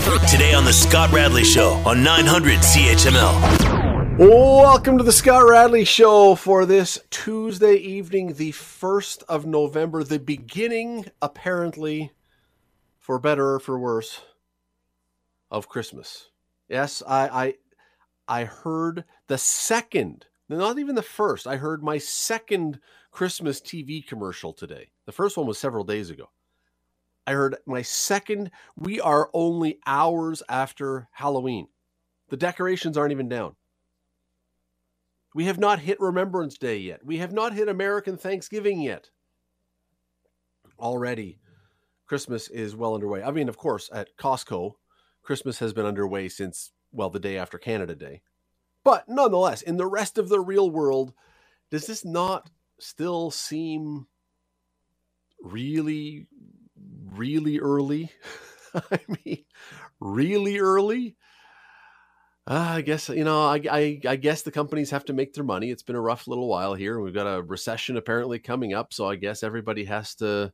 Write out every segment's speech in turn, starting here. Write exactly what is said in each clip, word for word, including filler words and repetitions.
Today on the Scott Radley Show on nine hundred C H M L. Welcome to the Scott Radley Show for this Tuesday evening, the first of November, the beginning, apparently, for better or for worse, of Christmas. Yes, I, I, I heard the second, not even the first, I heard my second Christmas T V commercial today. The first one was several days ago. I heard my second, we are only hours after Halloween. The decorations aren't even down. We have not hit Remembrance Day yet. We have not hit American Thanksgiving yet. Already, Christmas is well underway. I mean, of course, at Costco, Christmas has been underway since, well, the day after Canada Day. But nonetheless, in the rest of the real world, does this not still seem really, really early? I mean, really early? Uh, I guess, you know, I, I I guess the companies have to make their money. It's been a rough little while here. We've got a recession apparently coming up, so I guess everybody has to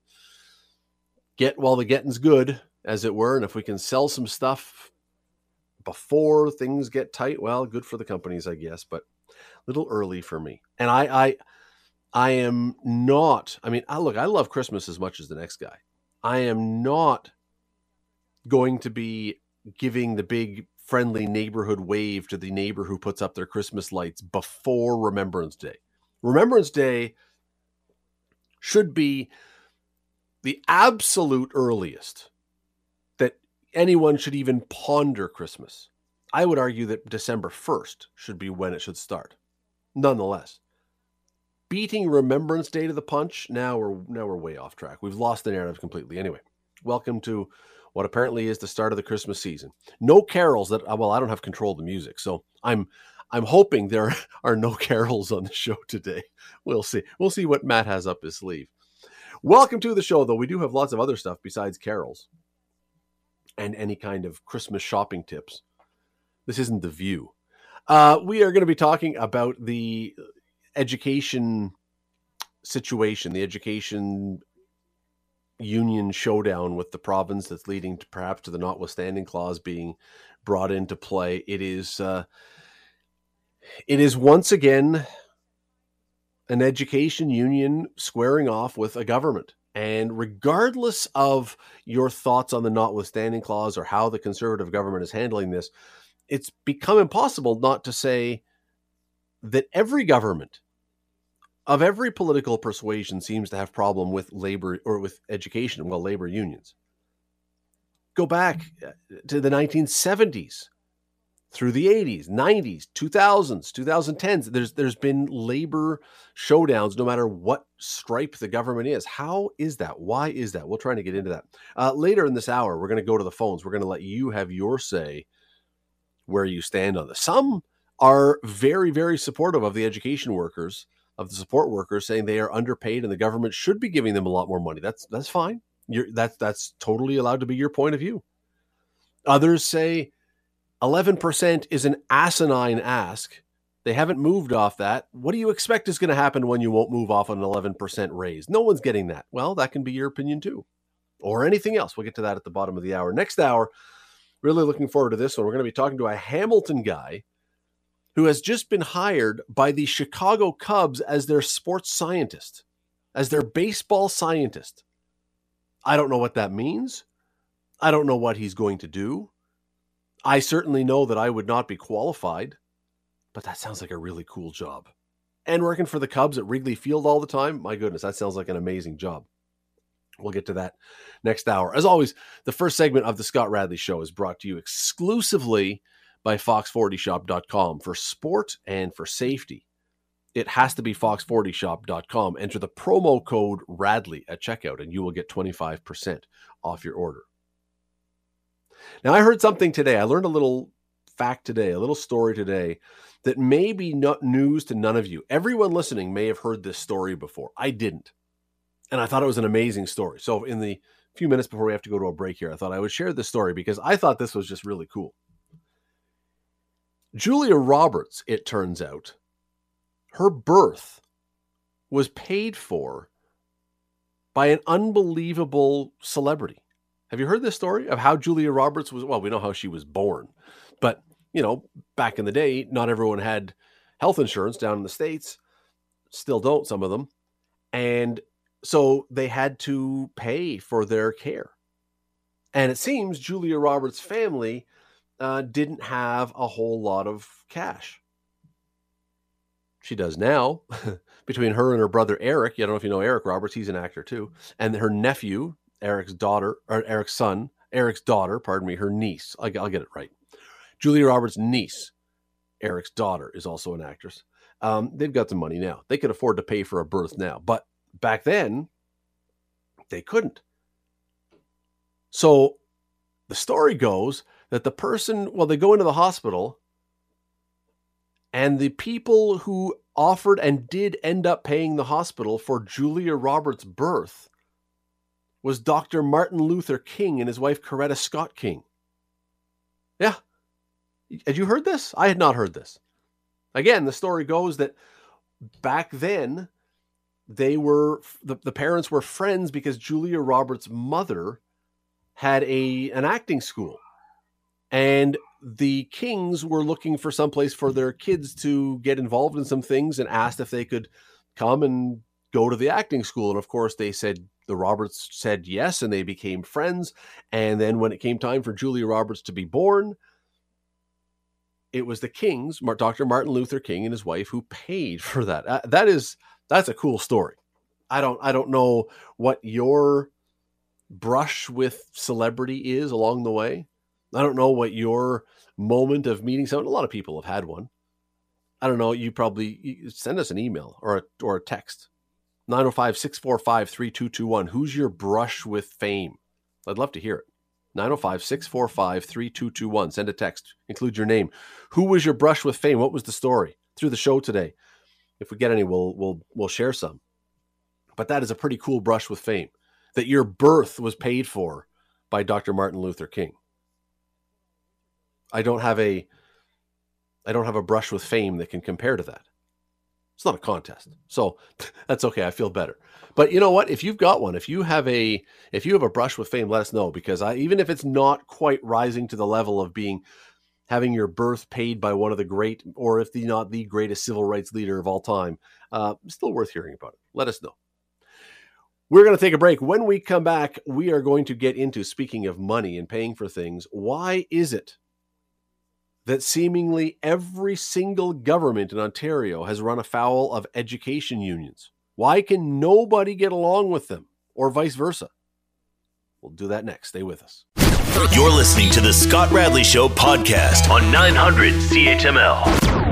get while the getting's good, as it were. And if we can sell some stuff before things get tight, well, good for the companies, I guess, but a little early for me. And I I, I am not, I mean, I, look, I love Christmas as much as the next guy. I am not going to be giving the big friendly neighborhood wave to the neighbor who puts up their Christmas lights before Remembrance Day. Remembrance Day should be the absolute earliest that anyone should even ponder Christmas. I would argue that December first should be when it should start. Nonetheless, beating Remembrance Day to the punch, now we're now we're way off track. We've lost the narrative completely. Anyway, welcome to what apparently is the start of the Christmas season. No carols that, well, I don't have control of the music, so I'm I'm hoping there are no carols on the show today. We'll see. We'll see what Matt has up his sleeve. Welcome to the show, though. We do have lots of other stuff besides carols and any kind of Christmas shopping tips. This isn't The View. Uh, we are going to be talking about the education situation, the education union showdown with the province that's leading to perhaps to the notwithstanding clause being brought into play. It is uh, it is once again an education union squaring off with a government. And regardless of your thoughts on the notwithstanding clause or how the Conservative government is handling this, it's become impossible not to say that every government of every political persuasion seems to have problem with labor or with education, well, labor unions. Go back to the nineteen seventies, through the eighties, nineties, two thousands, twenty tens. There's there's been labor showdowns no matter what stripe the government is. How is that? Why is that? We're trying to get into that. Uh, later in this hour, we're going to go to the phones. We're going to let you have your say where you stand on this. Some are very, very supportive of the education workers, of the support workers, saying they are underpaid and the government should be giving them a lot more money. That's that's fine. You're, that's that's totally allowed to be your point of view. Others say eleven percent is an asinine ask. They haven't moved off that. What do you expect is going to happen when you won't move off an eleven percent raise? No one's getting that. Well, that can be your opinion too. Or anything else. We'll get to that at the bottom of the hour. Next hour, really looking forward to this one. We're going to be talking to a Hamilton guy who has just been hired by the Chicago Cubs as their sports scientist, as their baseball scientist. I don't know what that means. I don't know what he's going to do. I certainly know that I would not be qualified, but that sounds like a really cool job. And working for the Cubs at Wrigley Field all the time, my goodness, that sounds like an amazing job. We'll get to that next hour. As always, the first segment of the Scott Radley Show is brought to you exclusively by fox forty shop dot com for sport and for safety. It has to be fox forty shop dot com. Enter the promo code Radley at checkout and you will get twenty-five percent off your order. Now, I heard something today. I learned a little fact today, a little story today that may be not news to none of you. Everyone listening may have heard this story before. I didn't. And I thought it was an amazing story. So in the few minutes before we have to go to a break here, I thought I would share this story because I thought this was just really cool. Julia Roberts, it turns out, her birth was paid for by an unbelievable celebrity. Have you heard this story of how Julia Roberts was? Well, we know how she was born, but you know, back in the day, not everyone had health insurance down in the States. Still don't, some of them. And so they had to pay for their care. And it seems Julia Roberts' family uh, didn't have a whole lot of cash. She does now. Between her and her brother Eric, I don't know if you know Eric Roberts, he's an actor too, and her nephew, Eric's daughter, or Eric's son, Eric's daughter, pardon me, her niece. I'll, I'll get it right. Julia Roberts' niece, Eric's daughter, is also an actress. Um, they've got some money now. They could afford to pay for a birth now, but back then, they couldn't. So the story goes that the person, well, they go into the hospital, and the people who offered and did end up paying the hospital for Julia Roberts' birth was Doctor Martin Luther King and his wife Coretta Scott King. Yeah. Had you heard this? I had not heard this. Again, the story goes that back then, they were, the, the parents were friends because Julia Roberts' mother had a an acting school. And the Kings were looking for someplace for their kids to get involved in some things and asked if they could come and go to the acting school. And of course, they said, the Roberts said yes, and they became friends. And then when it came time for Julia Roberts to be born, it was the Kings, Doctor Martin Luther King and his wife, who paid for that. Uh, that is, that's a cool story. I don't, I don't know what your brush with celebrity is along the way. I don't know what your moment of meeting someone. A lot of people have had one. I don't know. You probably you send us an email or a, or a text. nine oh five, six four five, three two two one. Who's your brush with fame? I'd love to hear it. nine oh five, six four five, three two two one. Send a text. Include your name. Who was your brush with fame? What was the story through the show today? If we get any, we'll we'll we'll share some. But that is a pretty cool brush with fame, that your birth was paid for by Doctor Martin Luther King. I don't have a I don't have a brush with fame that can compare to that. It's not a contest. So that's okay. I feel better. But you know what? If you've got one, if you have a if you have a brush with fame, let us know, because I even if it's not quite rising to the level of being having your birth paid by one of the great, or if the not the greatest civil rights leader of all time, uh, still worth hearing about it. Let us know. We're going to take a break. When we come back, we are going to get into, speaking of money and paying for things, why is it that seemingly every single government in Ontario has run afoul of education unions? Why can nobody get along with them, or vice versa? We'll do that next. Stay with us. You're listening to the Scott Radley Show podcast on nine hundred C H M L.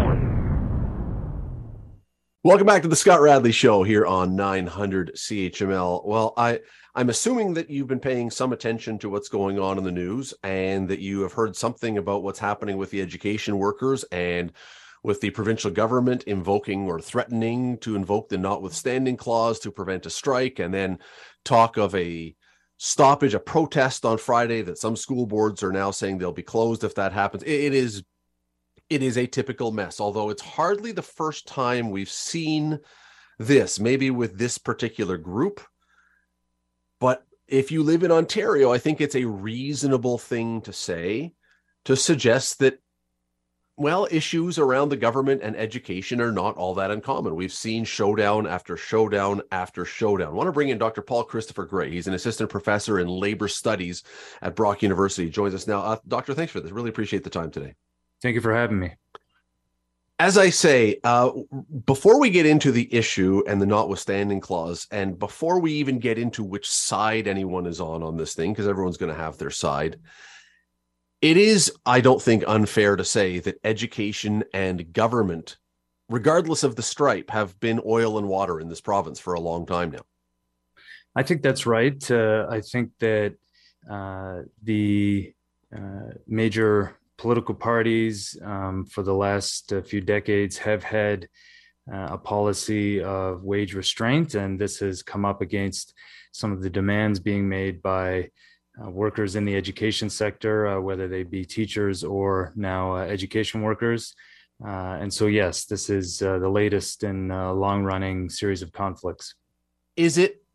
Welcome back to the Scott Radley Show here on nine hundred C H M L. Well, I, I'm assuming that you've been paying some attention to what's going on in the news, and that you have heard something about what's happening with the education workers and with the provincial government invoking or threatening to invoke the notwithstanding clause to prevent a strike, and then talk of a stoppage, a protest on Friday that some school boards are now saying they'll be closed if that happens. It is It is a typical mess, although it's hardly the first time we've seen this, maybe with this particular group. But if you live in Ontario, I think it's a reasonable thing to say, to suggest that, well, issues around the government and education are not all that uncommon. We've seen showdown after showdown after showdown. I want to bring in Doctor Paul Christopher Gray. He's an assistant professor in labor studies at Brock University. He joins us now. Uh, Doctor, thanks for this. Really appreciate the time today. Thank you for having me. As I say, uh, before we get into the issue and the notwithstanding clause, and before we even get into which side anyone is on on this thing, because everyone's going to have their side, it is, I don't think, unfair to say that education and government, regardless of the stripe, have been oil and water in this province for a long time now. I think that's right. Uh, I think that uh, the uh, major political parties um, for the last uh, few decades have had uh, a policy of wage restraint, and this has come up against some of the demands being made by uh, workers in the education sector, uh, whether they be teachers or now uh, education workers. Uh, and so, yes, this is uh, the latest in a long-running series of conflicts. Is it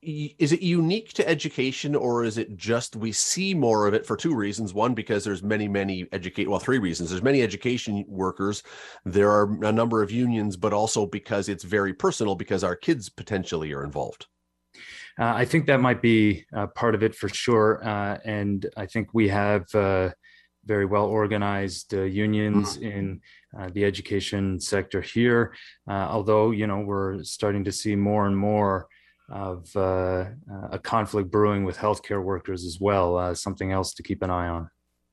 is it unique to education, or is it just we see more of it for two reasons? One, because there's many, many educate, well, three reasons. There's many education workers. There are a number of unions, but also because it's very personal because our kids potentially are involved. Uh, I think that might be uh, part of it for sure. Uh, and I think we have uh, very well organized uh, unions mm-hmm. in uh, the education sector here. Uh, although, you know, we're starting to see more and more of uh, a conflict brewing with healthcare workers as well, uh, something else to keep an eye on.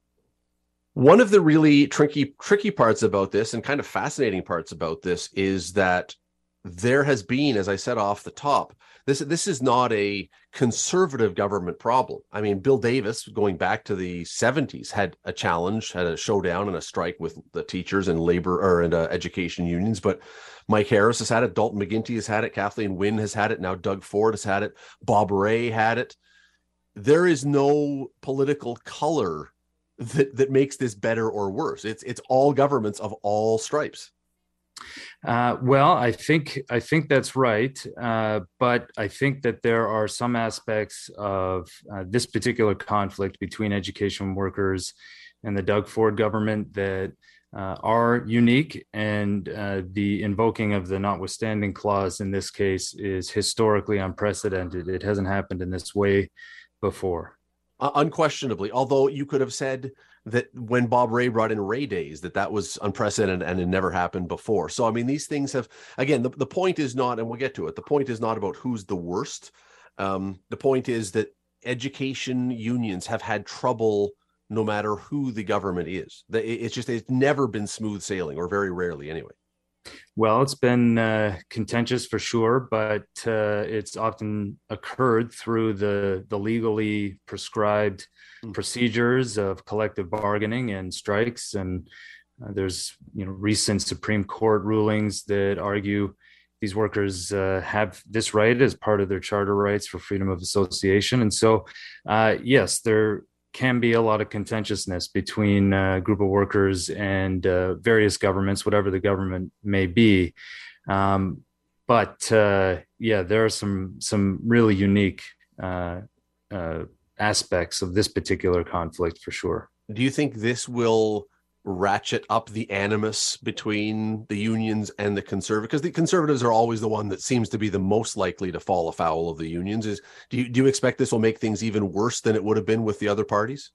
One of the really tricky, tricky parts about this, and kind of fascinating parts about this, is that there has been, as I said off the top, this this is not a conservative government problem. I mean, Bill Davis, going back to the seventies, had a challenge, had a showdown and a strike with the teachers and labor or and uh, education unions. But Mike Harris has had it, Dalton McGuinty has had it, Kathleen Wynne has had it, now Doug Ford has had it, Bob Rae had it. There is no political color that that makes this better or worse. It's it's all governments of all stripes. Uh, well, I think I think that's right, uh, but I think that there are some aspects of uh, this particular conflict between education workers and the Doug Ford government that uh, are unique, and uh, the invoking of the notwithstanding clause in this case is historically unprecedented. It hasn't happened in this way before. Uh, unquestionably, although you could have said that when Bob Rae brought in Rae Days, that that was unprecedented and it never happened before. So, I mean, these things have, again, the, the point is not, and we'll get to it, the point is not about who's the worst. Um, the point is that education unions have had trouble no matter who the government is. It's just, it's never been smooth sailing, or very rarely anyway. Well, it's been uh, contentious for sure, but uh, it's often occurred through the, the legally prescribed mm. procedures of collective bargaining and strikes. And uh, there's, you know, recent Supreme Court rulings that argue these workers uh, have this right as part of their charter rights for freedom of association. And so, uh, yes, there can be a lot of contentiousness between a group of workers and uh, various governments, whatever the government may be. Um, but uh, yeah, there are some some really unique uh, uh, aspects of this particular conflict for sure. Do you think this will ratchet up the animus between the unions and the conservatives? Because the conservatives are always the one that seems to be the most likely to fall afoul of the unions. Is do you do you expect this will make things even worse than it would have been with the other parties?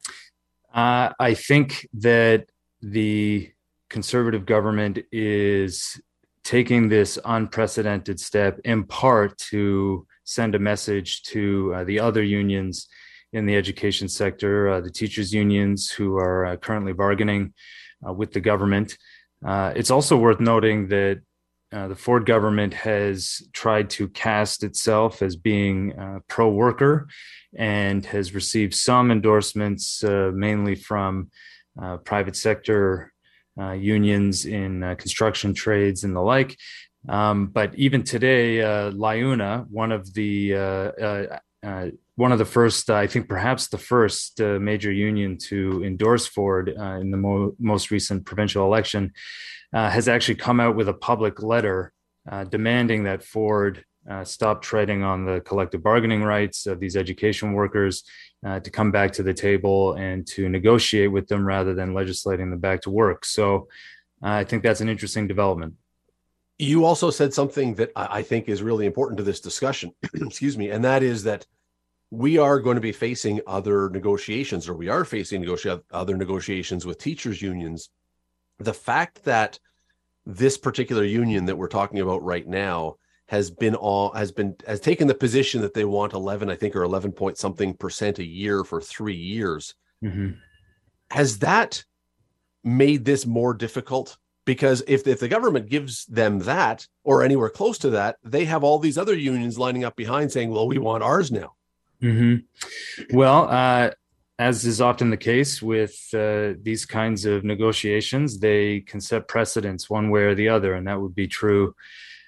Uh, I think that the conservative government is taking this unprecedented step in part to send a message to uh, the other unions in the education sector, uh, the teachers' unions who are uh, currently bargaining uh, with the government. Uh, it's also worth noting that uh, the Ford government has tried to cast itself as being uh, pro-worker and has received some endorsements, uh, mainly from uh, private sector uh, unions in uh, construction trades and the like. Um, but even today, uh, LIUNA, one of the uh, uh, uh, one of the first, uh, I think perhaps the first uh, major union to endorse Ford uh, in the mo- most recent provincial election, uh, has actually come out with a public letter uh, demanding that Ford uh, stop treading on the collective bargaining rights of these education workers, uh, to come back to the table and to negotiate with them rather than legislating them back to work. So uh, I think that's an interesting development. You also said something that I think is really important to this discussion, excuse me, and that is that we are going to be facing other negotiations, or we are facing negoti- other negotiations with teachers' unions. The fact that this particular union that we're talking about right now has been all has been has taken the position that they want eleven, I think, or eleven point something percent a year for three years. Mm-hmm. Has that made this more difficult? Because if, if the government gives them that, or anywhere close to that, they have all these other unions lining up behind saying, well, we want ours now. Mm-hmm. Well, uh, as is often the case with uh, these kinds of negotiations, they can set precedents one way or the other. And that would be true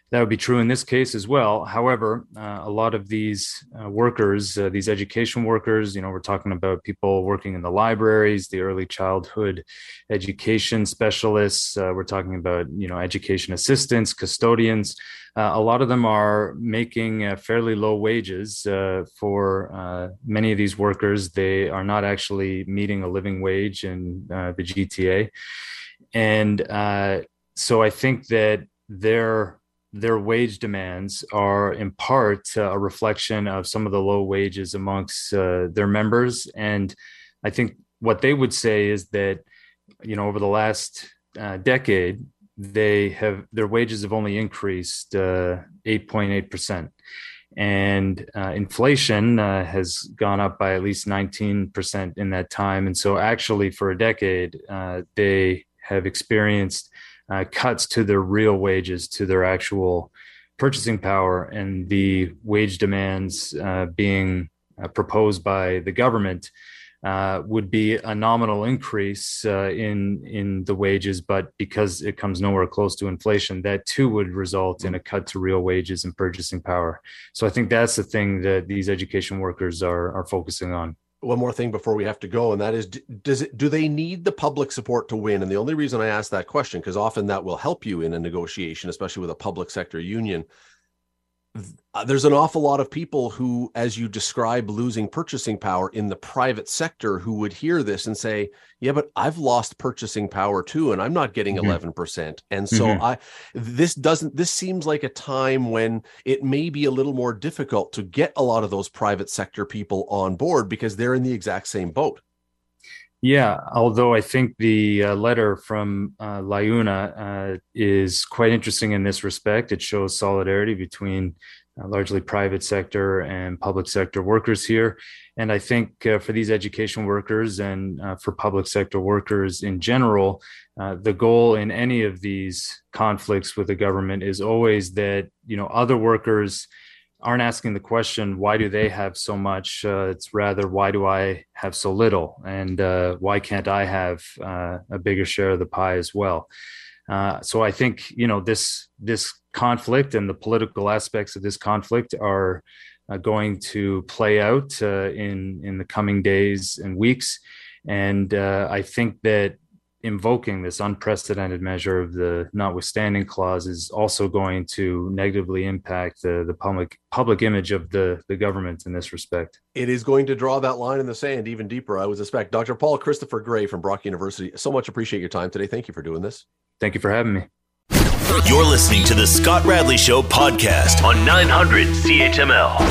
that would be true in this case as well. However, uh, a lot of these uh, workers, uh, these education workers, you know, we're talking about people working in the libraries, the early childhood education specialists. Uh, we're talking about, you know, education assistants, custodians. Uh, a lot of them are making uh, fairly low wages uh, for uh, many of these workers. They are not actually meeting a living wage in uh, the G T A. And uh, so I think that their their wage demands are in part uh, a reflection of some of the low wages amongst uh, their members. And I think what they would say is that, you know, over the last uh, decade, they have, their wages have only increased uh, eight point eight percent. And uh, inflation uh, has gone up by at least nineteen percent in that time. And so actually for a decade, uh, they have experienced Uh, cuts to their real wages, to their actual purchasing power, and the wage demands uh, being uh, proposed by the government uh, would be a nominal increase uh, in in the wages, but because it comes nowhere close to inflation, that too would result in a cut to real wages and purchasing power. So I think that's the thing that these education workers are are focusing on. One more thing before we have to go, and that is, does it, do they need the public support to win? And the only reason I ask that question, because often that will help you in a negotiation, especially with a public sector union. There's an awful lot of people who, as you describe, losing purchasing power in the private sector, who would hear this and say, yeah, but I've lost purchasing power too, and I'm not getting mm-hmm. eleven percent. And so mm-hmm. I, this doesn't, this seems like a time when it may be a little more difficult to get a lot of those private sector people on board because they're in the exact same boat. Yeah, although I think the uh, letter from uh, LiUNA uh, is quite interesting in this respect. It shows solidarity between uh, largely private sector and public sector workers here. And I think uh, for these education workers and uh, for public sector workers in general, uh, the goal in any of these conflicts with the government is always that, you know, other workers aren't asking the question, why do they have so much? Uh, it's rather, why do I have so little? And uh, why can't I have uh, a bigger share of the pie as well? Uh, so I think, you know, this this conflict and the political aspects of this conflict are uh, going to play out uh, in, in the coming days and weeks. And uh, I think that invoking this unprecedented measure of the notwithstanding clause is also going to negatively impact the, the public public image of the, the government in this respect. It is going to draw that line in the sand even deeper, I would suspect. Doctor Paul Christopher Gray from Brock University, so much appreciate your time today. Thank you for doing this. Thank you for having me. You're listening to the Scott Radley Show podcast on nine hundred C H M L.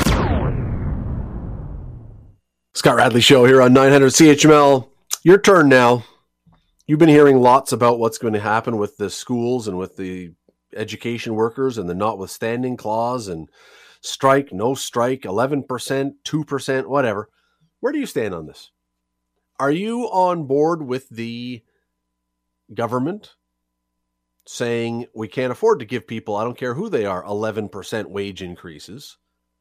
Scott Radley Show here on nine hundred C H M L. Your turn now. You've been hearing lots about what's going to happen with the schools and with the education workers and the notwithstanding clause and strike, no strike, eleven percent, two percent, whatever. Where do you stand on this? Are you on board with the government saying we can't afford to give people, I don't care who they are, eleven percent wage increases?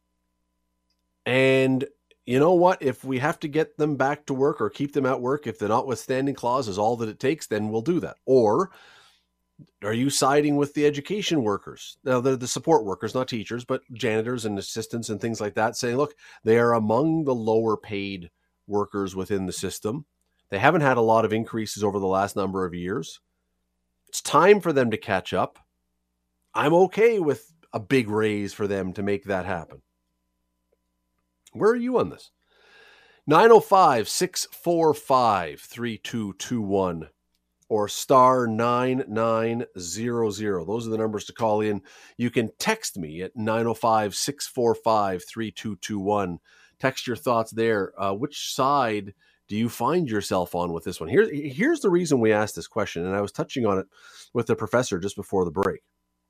And you know what? If we have to get them back to work or keep them at work, if the notwithstanding clause is all that it takes, then we'll do that. Or are you siding with the education workers? Now, they're the support workers, not teachers, but janitors and assistants and things like that, saying, look, they are among the lower paid workers within the system. They haven't had a lot of increases over the last number of years. It's time for them to catch up. I'm okay with a big raise for them to make that happen. Where are you on this? nine oh five, six four five, three two two one or star nine nine zero zero. Those are the numbers to call in. You can text me at nine oh five, six four five, three two two one. Text your thoughts there. Uh, which side do you find yourself on with this one? Here, here's the reason we asked this question, and I was touching on it with the professor just before the break.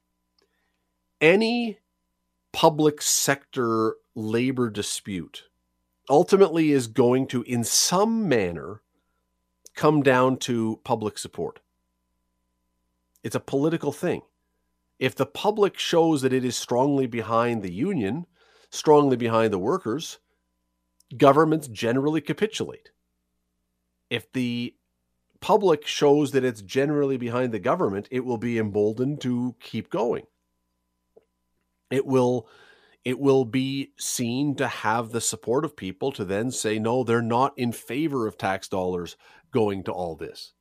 Any public sector labor dispute ultimately is going to, in some manner, come down to public support. It's a political thing. If the public shows that it is strongly behind the union, strongly behind the workers, governments generally capitulate. If the public shows that it's generally behind the government, it will be emboldened to keep going. it will it will be seen to have the support of people to then say, no, they're not in favor of tax dollars going to all this.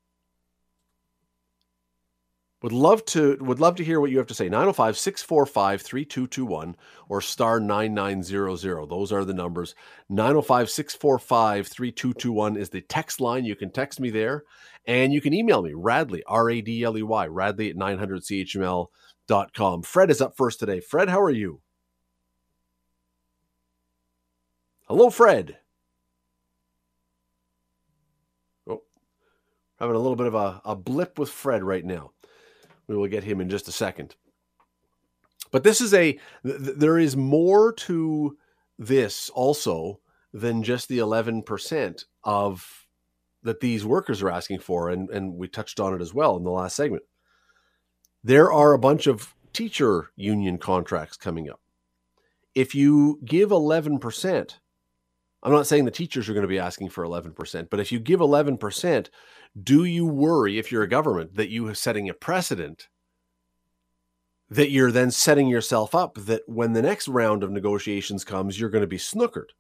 Would love to would love to hear what you have to say. nine oh five, six four five, three two two one or star nine nine zero zero. Those are the numbers. nine oh five, six four five, three two two one is the text line. You can text me there. And you can email me, Radley, R A D L E Y, Radley at nine hundred C H M L dot com. Fred is up first today. Fred, how are you? Hello, Fred. Oh, having a little bit of a, a blip with Fred right now. We will get him in just a second. But this is a, th- there is more to this also than just the eleven percent of that these workers are asking for. And, and we touched on it as well in the last segment. There are a bunch of teacher union contracts coming up. If you give eleven percent, I'm not saying the teachers are going to be asking for eleven percent, but if you give eleven percent, do you worry, if you're a government, that you are setting a precedent, that you're then setting yourself up that when the next round of negotiations comes, you're going to be snookered?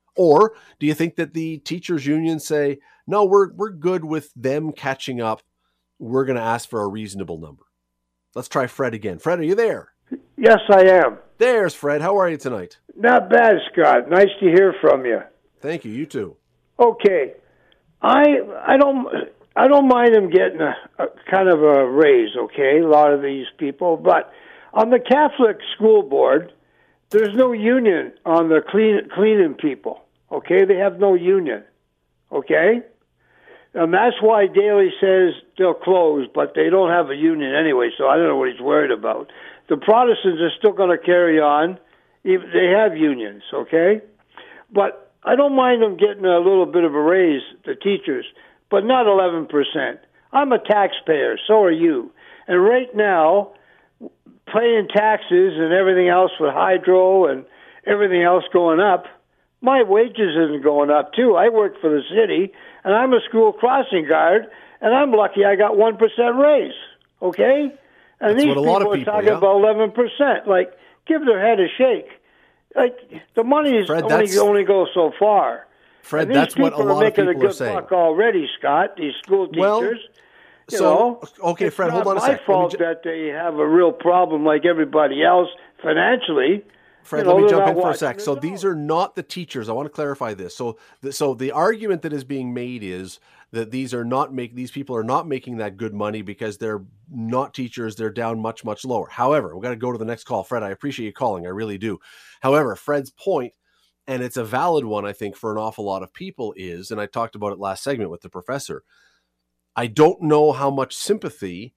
Or do you think that the teachers union say, no, we're we're good with them catching up. We're going to ask for a reasonable number? Let's try Fred again. Fred, are you there? Yes, I am. There's Fred. How are you tonight? Not bad, Scott. Nice to hear from you. Thank you. You too. Okay. I I don't I don't mind them getting a, a kind of a raise, okay, a lot of these people, but on the Catholic school board, there's no union on the clean, cleaning people, okay? They have no union, okay? And that's why Daley says they'll close, but they don't have a union anyway, so I don't know what he's worried about. The Protestants are still going to carry on. Even, they have unions, okay? But I don't mind them getting a little bit of a raise, the teachers, but not eleven percent. I'm a taxpayer, so are you. And right now, paying taxes and everything else with hydro and everything else going up, my wages isn't going up too. I work for the city, and I'm a school crossing guard, and I'm lucky I got one percent raise, okay? And That's these what a people, lot of are people talking yeah. about eleven percent. Like, give their head a shake. Like, the money is Fred, only, only goes so far. Fred, and these that's what a people lot are of making people a good are saying. buck already, Scott, these school teachers. Well, you so, know, okay, it's Fred, not hold on a my sec. fault ju- that they have a real problem like everybody else financially. Fred, You know, let me they're jump not in for a watching sec. the So news. these are not the teachers. I want to clarify this. So, the, so the argument that is being made is that these are not make these people are not making that good money because they're not teachers. They're down much, much lower. However, we've got to go to the next call. Fred, I appreciate you calling. I really do. However, Fred's point, and it's a valid one, I think, for an awful lot of people is, and I talked about it last segment with the professor, I don't know how much sympathy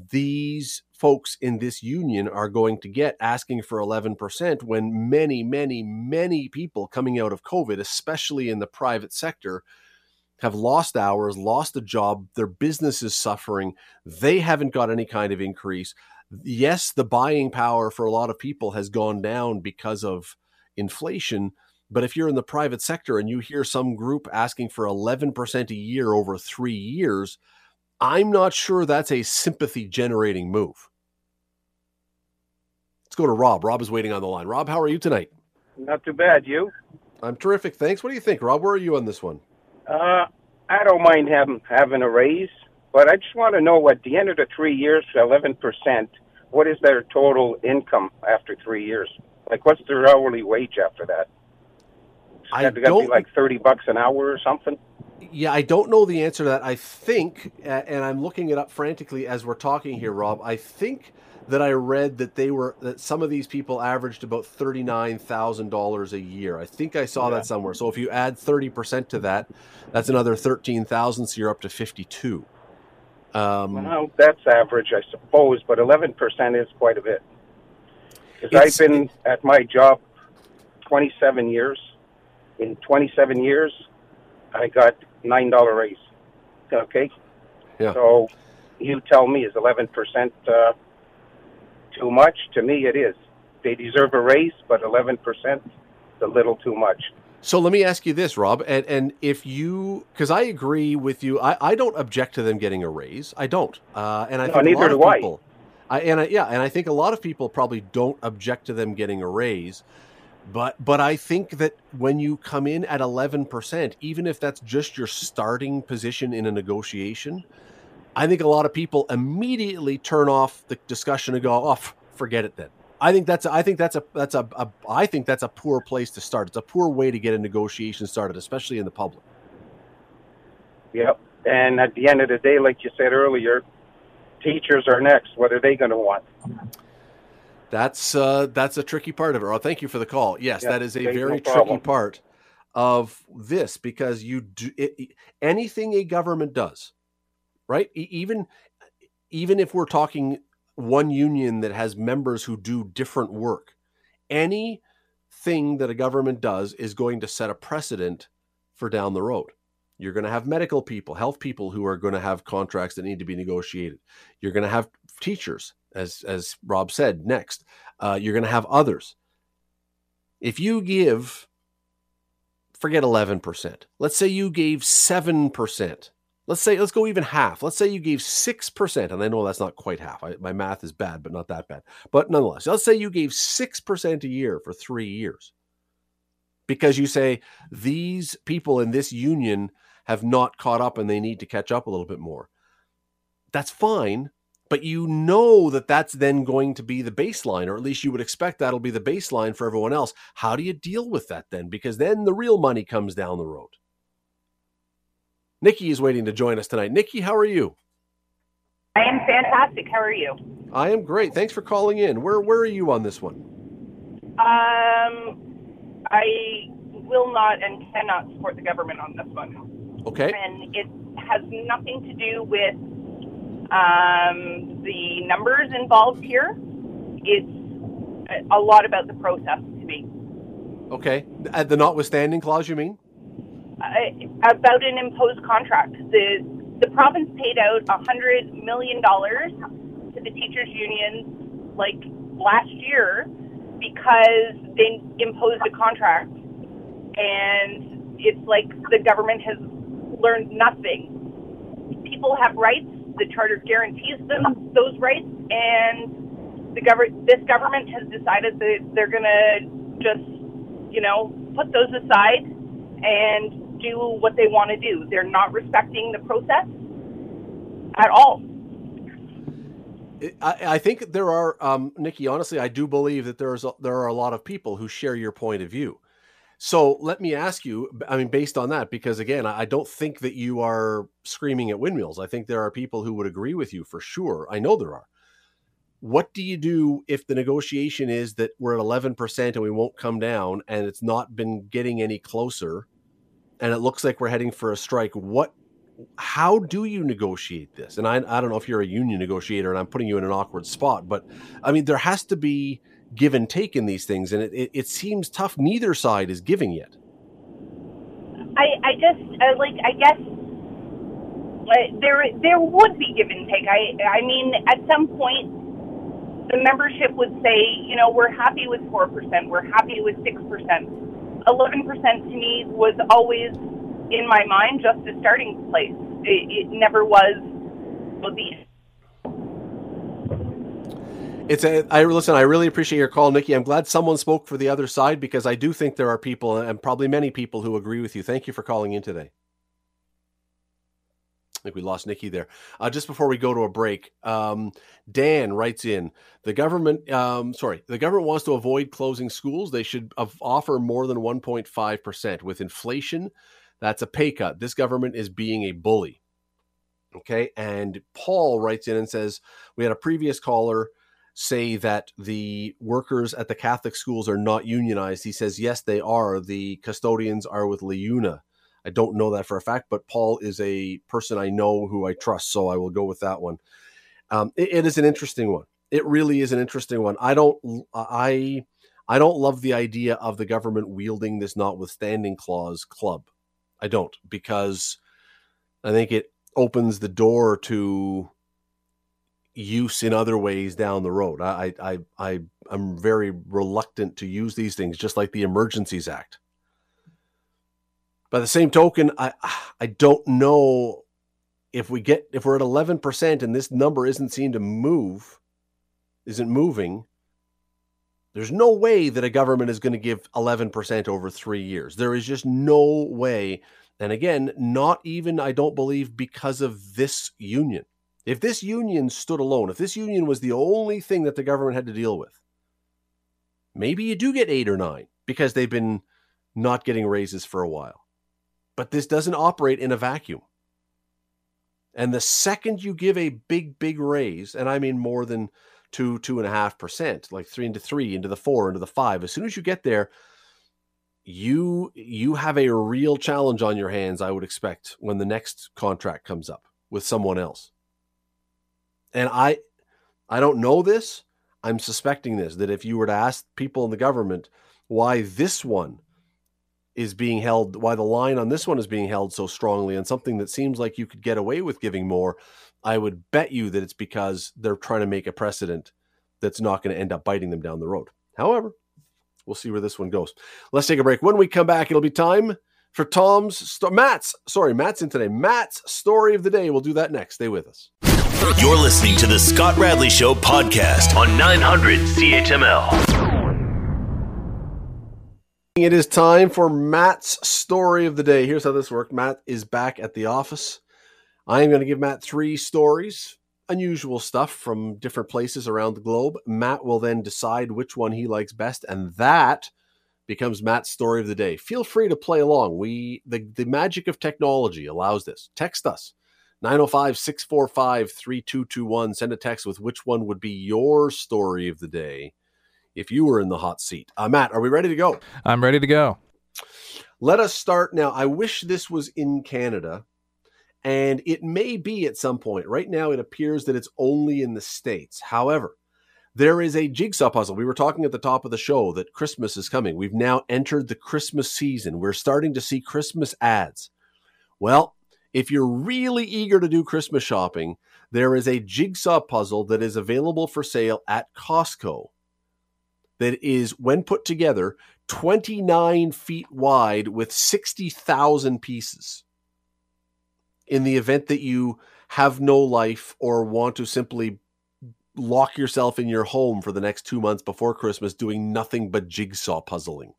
these folks in this union are going to get asking for eleven percent when many, many, many people coming out of COVID, especially in the private sector, have lost hours, lost a job, their business is suffering, they haven't got any kind of increase. Yes, the buying power for a lot of people has gone down because of inflation, but if you're in the private sector and you hear some group asking for eleven percent a year over three years, I'm not sure that's a sympathy-generating move. Let's go to Rob. Rob is waiting on the line. Rob, how are you tonight? Not too bad, you? I'm terrific, thanks. What do you think, Rob? Where are you on this one? Uh, I don't mind having having a raise, but I just want to know at the end of the three years, eleven percent, what is their total income after three years? Like, what's their hourly wage after that? I Is that going to be like thirty bucks an hour or something? Yeah, I don't know the answer to that. I think, and I'm looking it up frantically as we're talking here, Rob, I think that I read that they were, that some of these people averaged about thirty-nine thousand dollars a year. I think I saw Yeah. that somewhere. So if you add thirty percent to that, that's another thirteen thousand, so you're up to fifty-two. Um, Well, that's average, I suppose, but eleven percent is quite a bit. Because It's- I've been at my job twenty-seven years. In twenty-seven years, I got nine dollar raise. Okay? Yeah. So you tell me, is eleven percent uh, too much? To me, it is. They deserve a raise, but eleven percent is a little too much. So let me ask you this, Rob, and, and if you, because I agree with you, I, I don't object to them getting a raise. I don't. Uh, and I No, think a neither lot do of I. people, I, and I, yeah, and I think a lot of people probably don't object to them getting a raise, but but I think that when you come in at eleven percent, even if that's just your starting position in a negotiation, I think a lot of people immediately turn off the discussion and go, "Oh, forget it then." I think that's I think that's a that's a, a I think that's a poor place to start. It's a poor way to get a negotiation started, especially in the public. Yep. And at the end of the day, like you said earlier, teachers are next. What are they going to want? That's uh, that's a tricky part of it. Oh, thank you for the call. Yes, Yeah, that is a no very problem. tricky part of this, because you do it, anything a government does, right? E- Even even if we're talking one union that has members who do different work, anything that a government does is going to set a precedent for down the road. You're going to have medical people, health people who are going to have contracts that need to be negotiated. You're going to have teachers, as as Rob said, next. Uh, you're going to have others. If you give, forget eleven percent. Let's say you gave seven percent. Let's say, let's go even half. Let's say you gave six percent. And I know that's not quite half. I, my math is bad, but not that bad. But nonetheless, let's say you gave six percent a year for three years. Because you say, these people in this union have not caught up and they need to catch up a little bit more. That's fine, but you know that that's then going to be the baseline, or at least you would expect that'll be the baseline for everyone else. How do you deal with that then? Because then the real money comes down the road. Nikki is waiting to join us tonight. Nikki, how are you? I am fantastic. How are you? I am great. Thanks for calling in. Where where are you on this one? Um, I will not and cannot support the government on this one. Okay. And it has nothing to do with um, the numbers involved here. It's a lot about the process to me. Okay. At the notwithstanding clause, you mean? Uh, about an imposed contract. The the province paid out one hundred million dollars to the teachers' unions like last year because they imposed a contract. And it's like the government has learned nothing. People have rights. The Charter guarantees them those rights. And the gov- this government has decided that they're going to just, you know, put those aside and do what they want to do. They're not respecting the process at all. I, I think there are, um, Nikki, honestly, I do believe that there's a, there are a lot of people who share your point of view. So let me ask you, I mean, based on that, because again, I don't think that you are screaming at windmills. I think there are people who would agree with you for sure. I know there are. What do you do if the negotiation is that we're at eleven percent and we won't come down, and it's not been getting any closer, and it looks like we're heading for a strike? What, how do you negotiate this? And I, I don't know if you're a union negotiator and I'm putting you in an awkward spot, but I mean, there has to be give and take in these things. And it, it, it seems tough. Neither side is giving yet. I, I just, uh, like, I guess uh, there there would be give and take. I, I mean, at some point, the membership would say, you know, we're happy with four percent, we're happy with six percent. eleven percent to me was always, in my mind, just a starting place. It, it never was the. It's a, I listen, I really appreciate your call, Nikki. I'm glad someone spoke for the other side, because I do think there are people, and probably many people, who agree with you. Thank you for calling in today. I think we lost Nikki there. Uh, just before we go to a break, um, Dan writes in, the government, um, sorry, the government wants to avoid closing schools. They should offer more than one point five percent. With inflation, that's a pay cut. This government is being a bully. Okay. And Paul writes in and says, we had a previous caller say that the workers at the Catholic schools are not unionized. He says, yes, they are. The custodians are with LiUNA. I don't know that for a fact, but Paul is a person I know who I trust, so I will go with that one. Um, it, it is an interesting one. It really is an interesting one. I don't, I, I don't love the idea of the government wielding this notwithstanding clause club. I don't, because I think it opens the door to use in other ways down the road. I, I, I, I'm very reluctant to use these things, just like the Emergencies Act. By the same token, I, I don't know if we get, if we're at eleven percent and this number isn't seen to move, isn't moving, there's no way that a government is going to give eleven percent over three years. There is just no way. And again, not even, I don't believe, because of this union. If this union stood alone, if this union was the only thing that the government had to deal with, maybe you do get eight or nine because they've been not getting raises for a while. But this doesn't operate in a vacuum. And the second you give a big, big raise, and I mean more than two, two and a half percent, like three into three, into the four, into the five. As soon as you get there, you you have a real challenge on your hands, I would expect, when the next contract comes up with someone else. And I I don't know this. I'm suspecting this, that if you were to ask people in the government why this one is being held, why the line on this one is being held so strongly on something that seems like you could get away with giving more, I would bet you that it's because they're trying to make a precedent that's not going to end up biting them down the road. However, we'll see where this one goes. Let's take a break. When we come back, it'll be time for Tom's, sto- Matt's, sorry, Matt's in today. Matt's story of the day. We'll do that next. Stay with us. You're listening to the Scott Radley Show podcast on nine hundred C H M L. It is time for Matt's story of the day. Here's how this worked. Matt is back at the office. I am going to give Matt three stories, unusual stuff from different places around the globe. Matt will then decide which one he likes best, and that becomes Matt's story of the day. Feel free to play along. We the, the magic of technology allows this. Text us, nine oh five, six four five, three two two one. Send a text with which one would be your story of the day if you were in the hot seat. Uh, Matt, are we ready to go? I'm ready to go. Let us start now. I wish this was in Canada. And it may be at some point. Right now, it appears that it's only in the States. However, there is a jigsaw puzzle. We were talking at the top of the show that Christmas is coming. We've now entered the Christmas season. We're starting to see Christmas ads. Well, if you're really eager to do Christmas shopping, there is a jigsaw puzzle that is available for sale at Costco that is, when put together, twenty-nine feet wide with sixty thousand pieces. In the event that you have no life or want to simply lock yourself in your home for the next two months before Christmas doing nothing but jigsaw puzzling.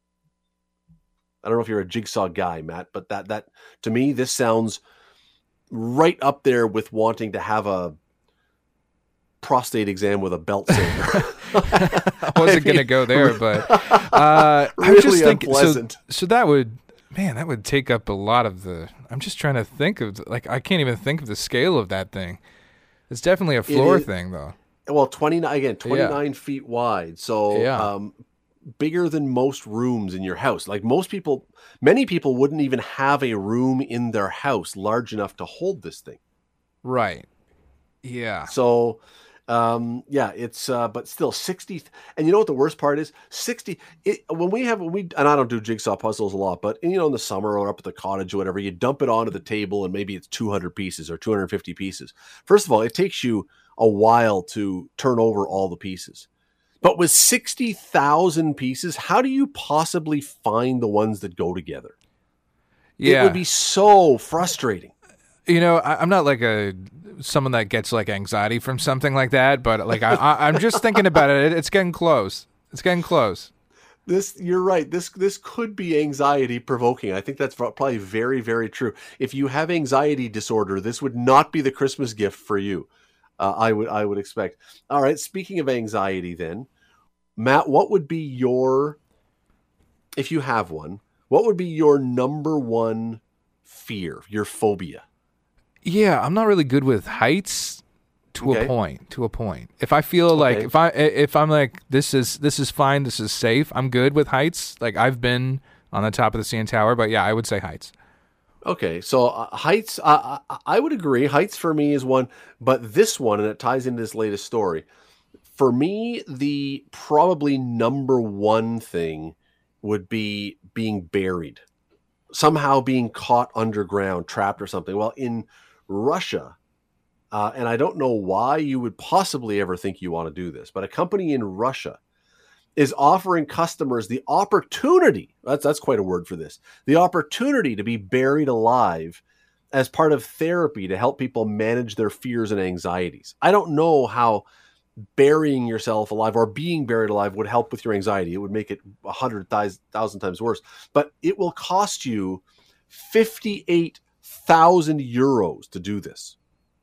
I don't know if you're a jigsaw guy, Matt, but that, that to me, this sounds right up there with wanting to have a prostate exam with a belt saver. I wasn't going to go there, but uh, really I'm just thinking, unpleasant. So, so that would, man, that would take up a lot of the, I'm just trying to think of, like, I can't even think of the scale of that thing. It's definitely a floor is, thing, though. Well, twenty-nine, again, twenty-nine yeah. feet wide. So yeah. um, bigger than most rooms in your house. Like most people, many people wouldn't even have a room in their house large enough to hold this thing. Right. Yeah. So, um, yeah, it's, uh, but still sixty. And you know what the worst part is? sixty. It, when we have, when we, and I don't do jigsaw puzzles a lot, but you know, in the summer or up at the cottage or whatever, you dump it onto the table and maybe it's two hundred pieces or two hundred fifty pieces. First of all, it takes you a while to turn over all the pieces. But with sixty thousand pieces, how do you possibly find the ones that go together? Yeah. It would be so frustrating. You know, I, I'm not like a someone that gets like anxiety from something like that, but like I, I, I'm just thinking about it. It's getting close. It's getting close. This, you're right. This this could be anxiety provoking. I think that's probably very, very true. If you have anxiety disorder, this would not be the Christmas gift for you. Uh, I would I would expect. All right. Speaking of anxiety, then, Matt, what would be your, if you have one, what would be your number one fear, your phobia? Yeah, I'm not really good with heights to okay. a point. To a point. If I feel like okay. if I if I'm like this is this is fine, this is safe, I'm good with heights. Like I've been on the top of the C N Tower, but yeah, I would say heights. Okay, so uh, heights, uh, I would agree. Heights for me is one, but this one, and it ties into this latest story. For me, the probably number one thing would be being buried, somehow being caught underground, trapped or something. Well, in Russia, uh, and I don't know why you would possibly ever think you want to do this, but a company in Russia is offering customers the opportunity, that's that's quite a word for this, the opportunity to be buried alive as part of therapy to help people manage their fears and anxieties. I don't know how burying yourself alive or being buried alive would help with your anxiety. It would make it a hundred thousand times worse. But it will cost you fifty-eight thousand euros to do this.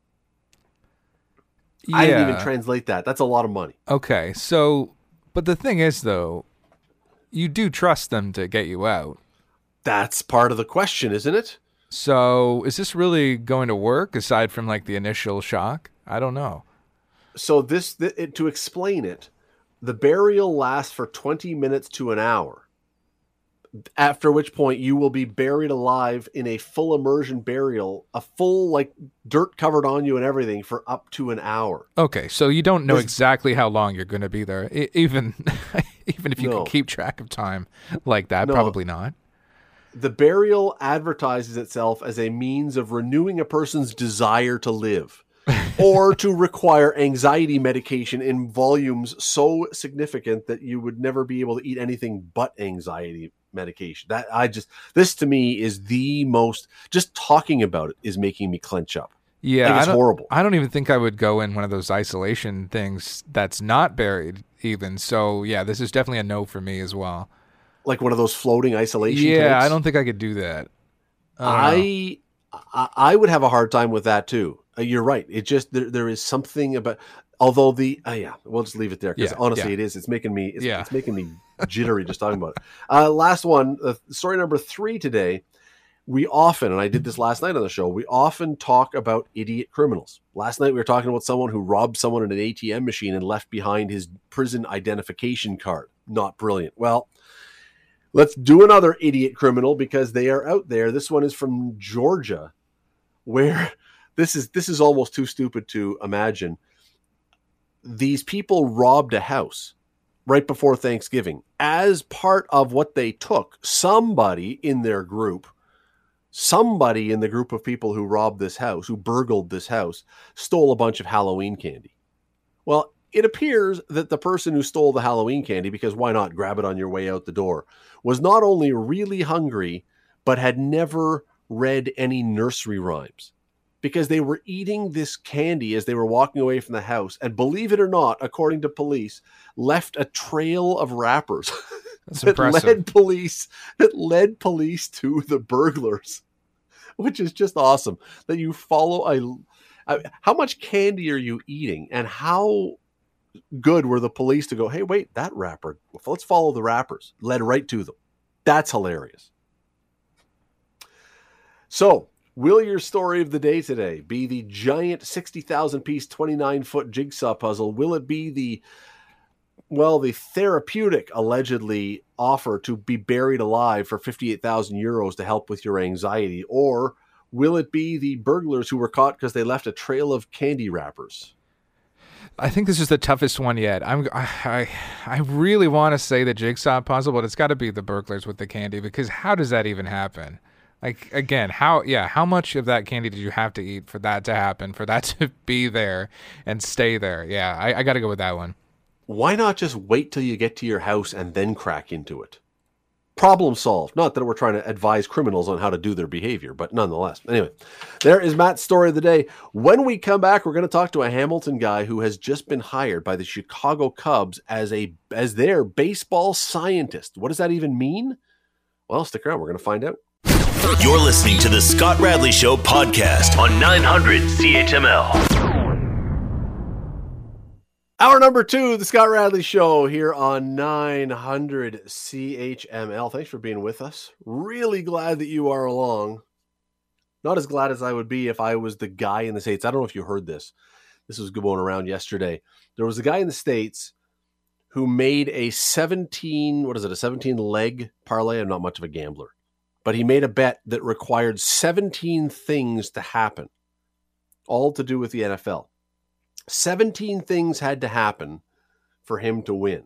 Yeah. I didn't even translate that. That's a lot of money. Okay, so, but the thing is, though, you do trust them to get you out. That's part of the question, isn't it? So is this really going to work aside from like the initial shock? I don't know. So this, th- it, to explain it, the burial lasts for twenty minutes to an hour, after which point you will be buried alive in a full immersion burial, a full like dirt covered on you and everything for up to an hour. Okay, so you don't know There's, exactly how long you're going to be there, I- even even if you no. can keep track of time like that. No. Probably not. The burial advertises itself as a means of renewing a person's desire to live. Or to require anxiety medication in volumes so significant that you would never be able to eat anything but anxiety medication. That I just, this to me is the most, just talking about it is making me clench up. Yeah, like it's I don't, horrible. I don't even think I would go in one of those isolation things that's not buried even. So yeah, this is definitely a no for me as well. Like one of those floating isolation Yeah, tanks? I don't think I could do that. I, I I would have a hard time with that too. Uh, you're right. It just there, there is something about. Although the uh, yeah, we'll just leave it there because Yeah, honestly, yeah. it is. It's making me. It's, Yeah. it's making me jittery just talking about it. Uh, last one, uh, story number three today. We often, and I did this last night on the show. We often talk about idiot criminals. Last night we were talking about someone who robbed someone in an A T M machine and left behind his prison identification card. Not brilliant. Well, let's do another idiot criminal because they are out there. This one is from Georgia, where this is this is almost too stupid to imagine. These people robbed a house right before Thanksgiving. As part of what they took, somebody in their group, somebody in the group of people who robbed this house, who burgled this house, stole a bunch of Halloween candy. Well, it appears that the person who stole the Halloween candy, because why not grab it on your way out the door, was not only really hungry, but had never read any nursery rhymes. Because they were eating this candy as they were walking away from the house. And believe it or not, according to police, left a trail of wrappers That's that impressive. led police that led police to the burglars, which is just awesome. That you follow a, a how much candy are you eating, and how good were the police to go, hey, wait, that wrapper, let's follow the wrappers, led right to them. That's hilarious. So, will your story of the day today be the giant sixty thousand piece, twenty-nine foot jigsaw puzzle? Will it be the, well, the therapeutic, allegedly, offer to be buried alive for fifty-eight thousand euros to help with your anxiety? Or will it be the burglars who were caught because they left a trail of candy wrappers? I think this is the toughest one yet. I'm, I, I, I really want to say the jigsaw puzzle, but it's got to be the burglars with the candy, because how does that even happen? Like, again, how, yeah, how much of that candy did you have to eat for that to happen, for that to be there and stay there? Yeah, I, I got to go with that one. Why not just wait till you get to your house and then crack into it? Problem solved. Not that we're trying to advise criminals on how to do their behavior, but nonetheless. Anyway, there is Matt's story of the day. When we come back, we're going to talk to a Hamilton guy who has just been hired by the Chicago Cubs as a as their baseball scientist. What does that even mean? Well, stick around. We're going to find out. You're listening to the Scott Radley Show podcast on nine hundred C H M L. Hour number two, the Scott Radley Show here on nine hundred C H M L. Thanks for being with us. Really glad that you are along. Not as glad as I would be if I was the guy in the States. I don't know if you heard this. This was going around yesterday. There was a guy in the States who made a seventeen, what is it, a seventeen leg parlay. I'm not much of a gambler. But he made a bet that required seventeen things to happen, all to do with the N F L. seventeen things had to happen for him to win.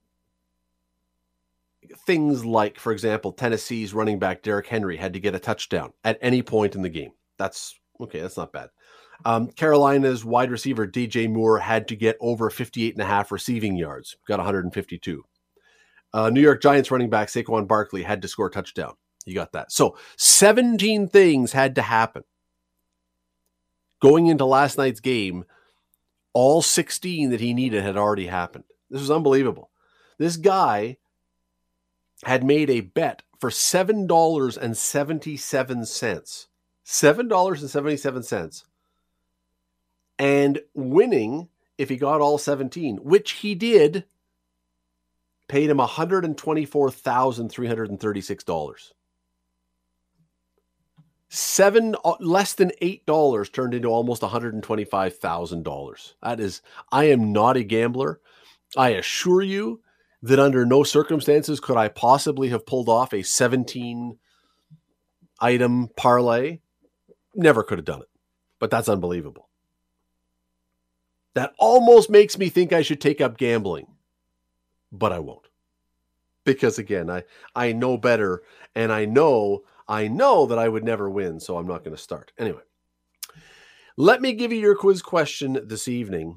Things like, for example, Tennessee's running back Derrick Henry had to get a touchdown at any point in the game. That's okay. That's not bad. Um, Carolina's wide receiver D J Moore had to get over fifty-eight and a half receiving yards, got one hundred fifty-two. Uh, New York Giants running back Saquon Barkley had to score a touchdown. You got that. So seventeen things had to happen. Going into last night's game, All sixteen that he needed had already happened. This was unbelievable. This guy had made a bet for seven dollars and seventy-seven cents. seven dollars and seventy-seven cents. And winning, if he got all seventeen, which he did, paid him one hundred twenty-four thousand three hundred thirty-six dollars. Seven, less than eight dollars turned into almost one hundred twenty-five thousand dollars. That is, I am not a gambler. I assure you that under no circumstances could I possibly have pulled off a seventeen item parlay. Never could have done it, but that's unbelievable. That almost makes me think I should take up gambling, but I won't. Because again, I, I know better, and I know I know that I would never win, so I'm not going to start. Anyway, let me give you your quiz question this evening.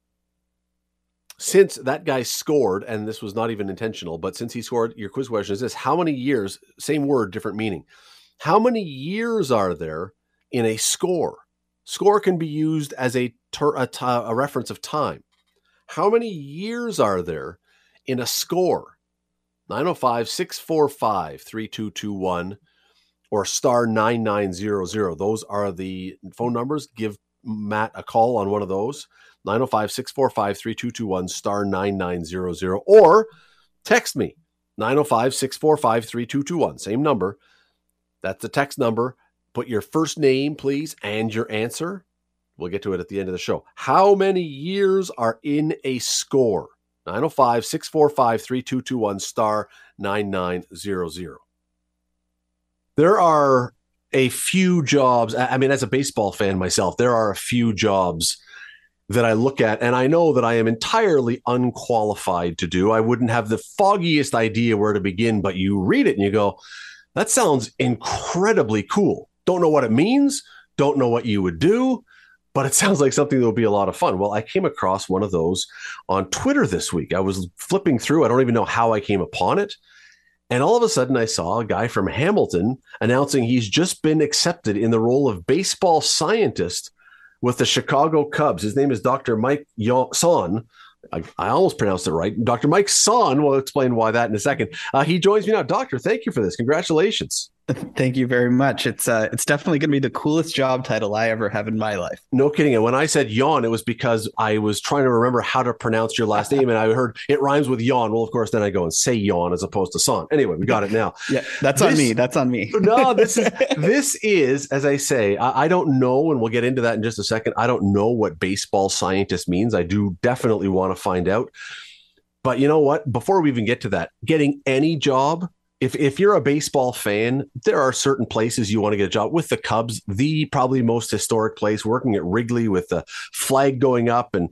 Since that guy scored, and this was not even intentional, but since he scored, your quiz question is this: how many years, same word, different meaning, how many years are there in a score? Score can be used as a, ter- a, t- a reference of time. How many years are there in a score? nine oh five, six four five, three two two one or star nine nine zero zero. Those are the phone numbers. Give Matt a call on one of those. nine oh five, six four five, three two two one, star nine nine zero zero. Or text me, nine oh five, six four five, three two two one. Same number. That's the text number. Put your first name, please, and your answer. We'll get to it at the end of the show. How many years are in a score? nine oh five, six four five, three two two one, star nine nine zero zero. There are a few jobs. I mean, as a baseball fan myself, there are a few jobs that I look at, and I know that I am entirely unqualified to do. I wouldn't have the foggiest idea where to begin, but you read it and you go, that sounds incredibly cool. Don't know what it means, don't know what you would do, but it sounds like something that would be a lot of fun. Well, I came across one of those on Twitter this week. I was flipping through. I don't even know how I came upon it. And all of a sudden, I saw a guy from Hamilton announcing he's just been accepted in the role of baseball scientist with the Chicago Cubs. His name is Doctor Mike Son. I, I almost pronounced it right. Doctor Mike Son will explain why that in a second. Uh, he joins me now. Doctor, thank you for this. Congratulations. Thank you very much. It's uh, it's definitely going to be the coolest job title I ever have in my life. No kidding. And when I said yawn, it was because I was trying to remember how to pronounce your last name, and I heard it rhymes with yawn. Well, of course, then I go and say yawn as opposed to son. Anyway, we got it now. Yeah, that's this, on me. That's on me. No, this is this is as I say. I, I don't know, and we'll get into that in just a second. I don't know what baseball scientist means. I do definitely want to find out. But you know what? Before we even get to that, getting any job. If if you're a baseball fan, there are certain places you want to get a job. With the Cubs, the probably most historic place, working at Wrigley with the flag going up, and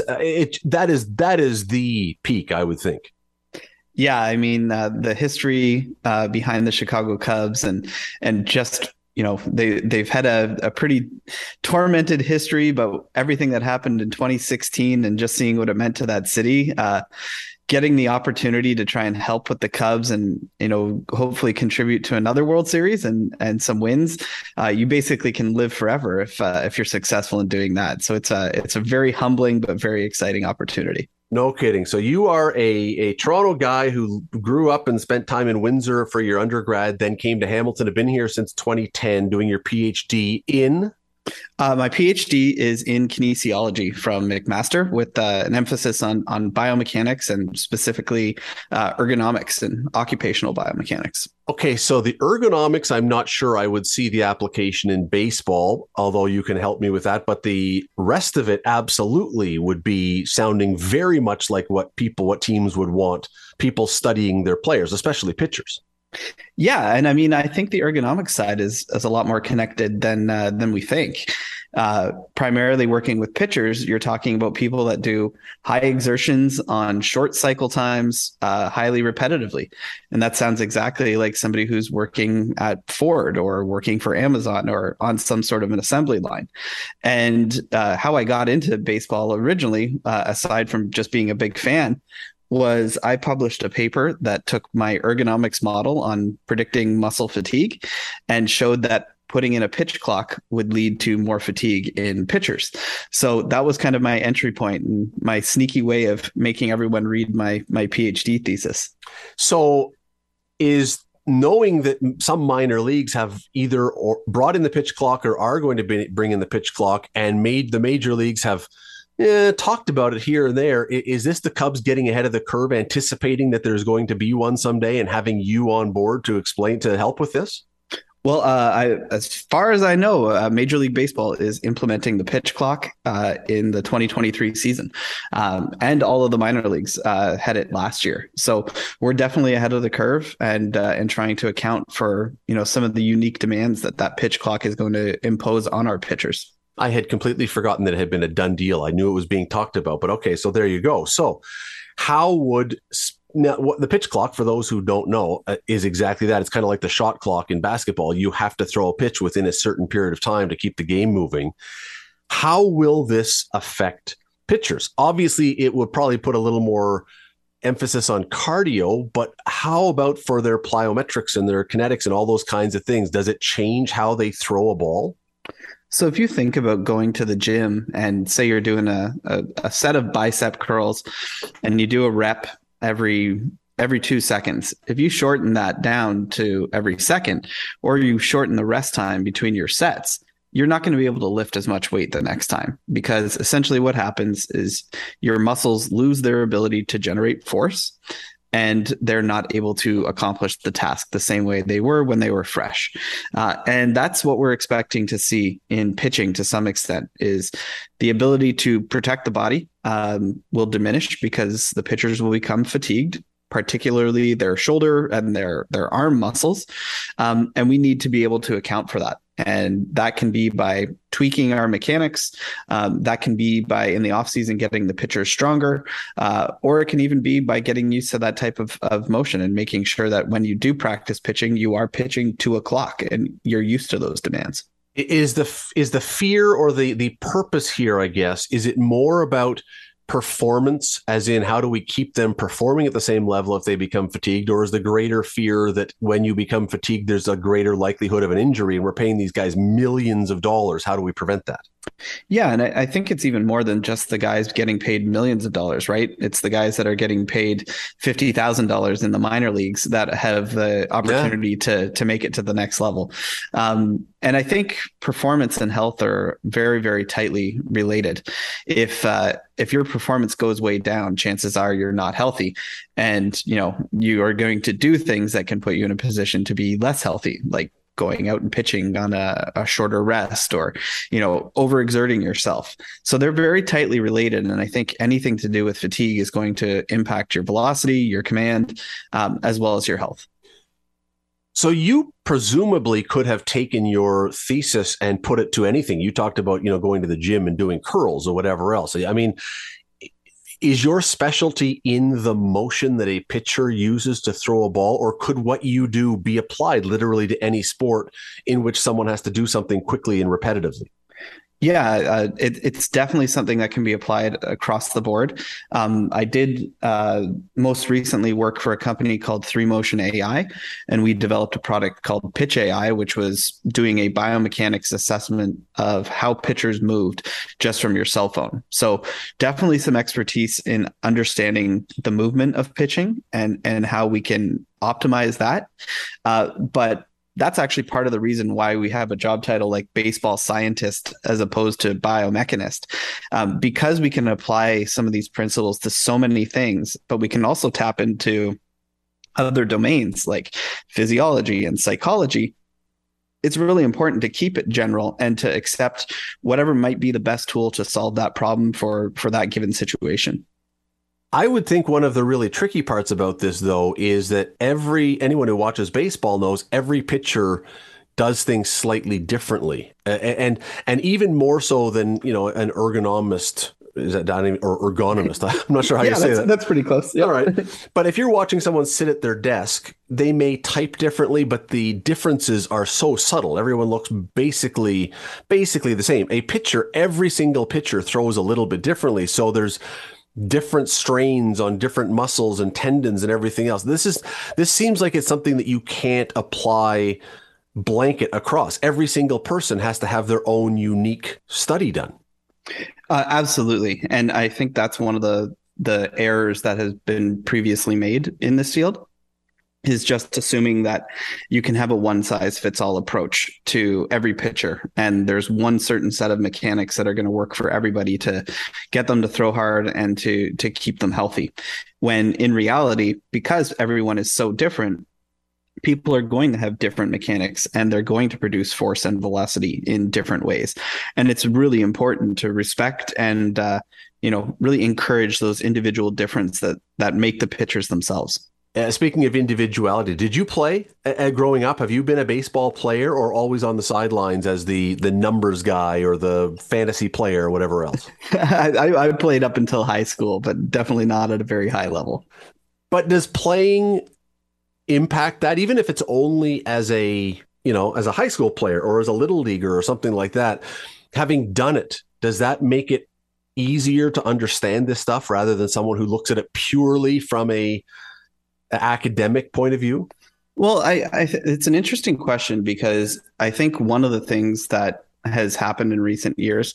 it that is that is the peak, I would think. Yeah, I mean uh, the history uh, behind the Chicago Cubs, and and just you know they they've had a, a pretty tormented history, but everything that happened in twenty sixteen and just seeing what it meant to that city. Uh, Getting the opportunity to try and help with the Cubs and, you know, hopefully contribute to another World Series and and some wins, uh, you basically can live forever if uh, if you're successful in doing that. So it's a it's a very humbling but very exciting opportunity. No kidding. So you are a, a Toronto guy who grew up and spent time in Windsor for your undergrad, then came to Hamilton, have been here since twenty ten doing your PhD in... Uh, my PhD is in kinesiology from McMaster with uh, an emphasis on on biomechanics and specifically uh, ergonomics and occupational biomechanics. Okay, so the ergonomics, I'm not sure I would see the application in baseball, although you can help me with that. But the rest of it absolutely would be sounding very much like what people, what teams would want people studying their players, especially pitchers. Yeah, and I mean, I think the ergonomics side is is a lot more connected than uh, than we think. Uh, primarily working with pitchers, you're talking about people that do high exertions on short cycle times, uh, highly repetitively, and that sounds exactly like somebody who's working at Ford or working for Amazon or on some sort of an assembly line. And uh, how I got into baseball originally, uh, aside from just being a big fan, was I published a paper that took my ergonomics model on predicting muscle fatigue and showed that putting in a pitch clock would lead to more fatigue in pitchers. So that was kind of my entry point and my sneaky way of making everyone read my my PhD thesis. So is knowing that some minor leagues have either or brought in the pitch clock or are going to be, bring in the pitch clock, and made the major leagues have eh, talked about it here and there. Is this the Cubs getting ahead of the curve, anticipating that there's going to be one someday and having you on board to explain, to help with this? Well, uh, I, as far as I know, uh, Major League Baseball is implementing the pitch clock uh, in the twenty twenty-three season, um, and all of the minor leagues uh, had it last year. So we're definitely ahead of the curve, and uh, and trying to account for, you know, some of the unique demands that that pitch clock is going to impose on our pitchers. I had completely forgotten that it had been a done deal. I knew it was being talked about, but okay, so there you go. So how would now, what the pitch clock, for those who don't know, uh, is exactly that. It's kind of like the shot clock in basketball. You have to throw a pitch within a certain period of time to keep the game moving. How will this affect pitchers? Obviously, it would probably put a little more emphasis on cardio, but how about for their plyometrics and their kinetics and all those kinds of things? Does it change how they throw a ball? So if you think about going to the gym and say you're doing a, a, a set of bicep curls and you do a rep every every two seconds, if you shorten that down to every second, or you shorten the rest time between your sets, you're not going to be able to lift as much weight the next time, because essentially what happens is your muscles lose their ability to generate force, and they're not able to accomplish the task the same way they were when they were fresh. Uh, and that's what we're expecting to see in pitching to some extent, is the ability to protect the body um, will diminish because the pitchers will become fatigued, particularly their shoulder and their, their arm muscles. Um, and we need to be able to account for that. And that can be by tweaking our mechanics. Um, that can be by, in the offseason, getting the pitcher stronger. Uh, or it can even be by getting used to that type of, of motion and making sure that when you do practice pitching, you are pitching to a clock and you're used to those demands. Is the is the fear or the the purpose here, I guess, is it more about performance, as in how do we keep them performing at the same level if they become fatigued, or is the greater fear that when you become fatigued, there's a greater likelihood of an injury and we're paying these guys millions of dollars? How do we prevent that? Yeah, and I, I think it's even more than just the guys getting paid millions of dollars, right? It's the guys that are getting paid fifty thousand dollars in the minor leagues that have the opportunity yeah. to to make it to the next level. Um, and I think performance and health are very, very tightly related. If uh, if your performance goes way down, chances are you're not healthy, and you know you are going to do things that can put you in a position to be less healthy, like going out and pitching on a, a shorter rest, or, you know, overexerting yourself. So they're very tightly related. And I think anything to do with fatigue is going to impact your velocity, your command, um, as well as your health. So you presumably could have taken your thesis and put it to anything. You talked about, you know, going to the gym and doing curls or whatever else. I mean, is your specialty in the motion that a pitcher uses to throw a ball, or could what you do be applied literally to any sport in which someone has to do something quickly and repetitively? Yeah, uh, it, it's definitely something that can be applied across the board. Um, I did uh, most recently work for a company called three motion A I, and we developed a product called Pitch A I, which was doing a biomechanics assessment of how pitchers moved just from your cell phone. So definitely some expertise in understanding the movement of pitching and, and how we can optimize that. Uh, but that's actually part of the reason why we have a job title like baseball scientist as opposed to biomechanist, um, because we can apply some of these principles to so many things, but we can also tap into other domains like physiology and psychology. It's really important to keep it general and to accept whatever might be the best tool to solve that problem for, for that given situation. I would think one of the really tricky parts about this, though, is that every anyone who watches baseball knows every pitcher does things slightly differently, and and, and even more so than, you know, an ergonomist. Is that not even, or ergonomist? I'm not sure how yeah, you say that's, that. That's pretty close. Yep. All right. But if you're watching someone sit at their desk, they may type differently, but the differences are so subtle. Everyone looks basically, basically the same. A pitcher, every single pitcher throws a little bit differently. So there's different strains on different muscles and tendons and everything else. This is, this seems like it's something that you can't apply blanket across. Every single person has to have their own unique study done. Uh, absolutely. And I think that's one of the, the errors that has been previously made in this field, is just assuming that you can have a one size fits all approach to every pitcher. And there's one certain set of mechanics that are going to work for everybody to get them to throw hard and to, to keep them healthy. When in reality, because everyone is so different, people are going to have different mechanics and they're going to produce force and velocity in different ways. And it's really important to respect and, uh, you know, really encourage those individual differences that, that make the pitchers themselves. Uh, speaking of individuality, did you play uh, growing up? Have you been a baseball player or always on the sidelines as the the numbers guy or the fantasy player or whatever else? I, I played up until high school, but definitely not at a very high level. But does playing impact that, even if it's only as a, you know, as a high school player or as a little leaguer or something like that? Having done it, does that make it easier to understand this stuff rather than someone who looks at it purely from a academic point of view? Well, I, I th- it's an interesting question, because I think one of the things that has happened in recent years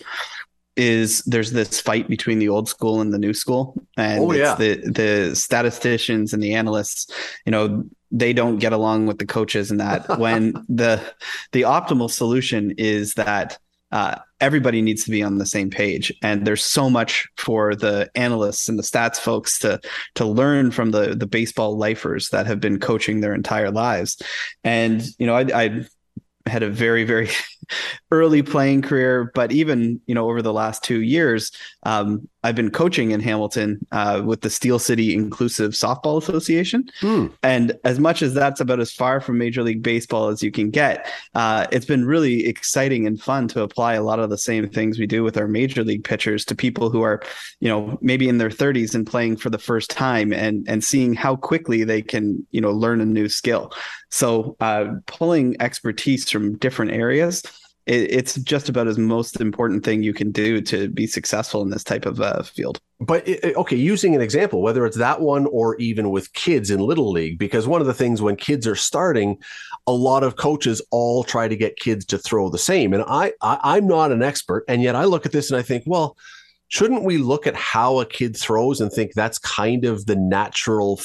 is there's this fight between the old school and the new school, and oh, yeah. it's the the statisticians and the analysts, you know, they don't get along with the coaches, and that when the the optimal solution is that Uh, everybody needs to be on the same page. And there's so much for the analysts and the stats folks to to learn from the the baseball lifers that have been coaching their entire lives. And, you know, I, I had a very, very early playing career, but even, you know, over the last two years, um, I've been coaching in Hamilton uh, with the Steel City Inclusive Softball Association. Hmm. And as much as that's about as far from Major League Baseball as you can get, uh, it's been really exciting and fun to apply a lot of the same things we do with our Major League pitchers to people who are, you know, maybe in their thirties and playing for the first time, and, and seeing how quickly they can, you know, learn a new skill. So uh, pulling expertise from different areas, it's just about as most important thing you can do to be successful in this type of uh, field. But okay, using an example, whether it's that one or even with kids in Little League, because one of the things when kids are starting, a lot of coaches all try to get kids to throw the same. And I, I I'm not an expert, and yet I look at this and I think, well, shouldn't we look at how a kid throws and think that's kind of the natural,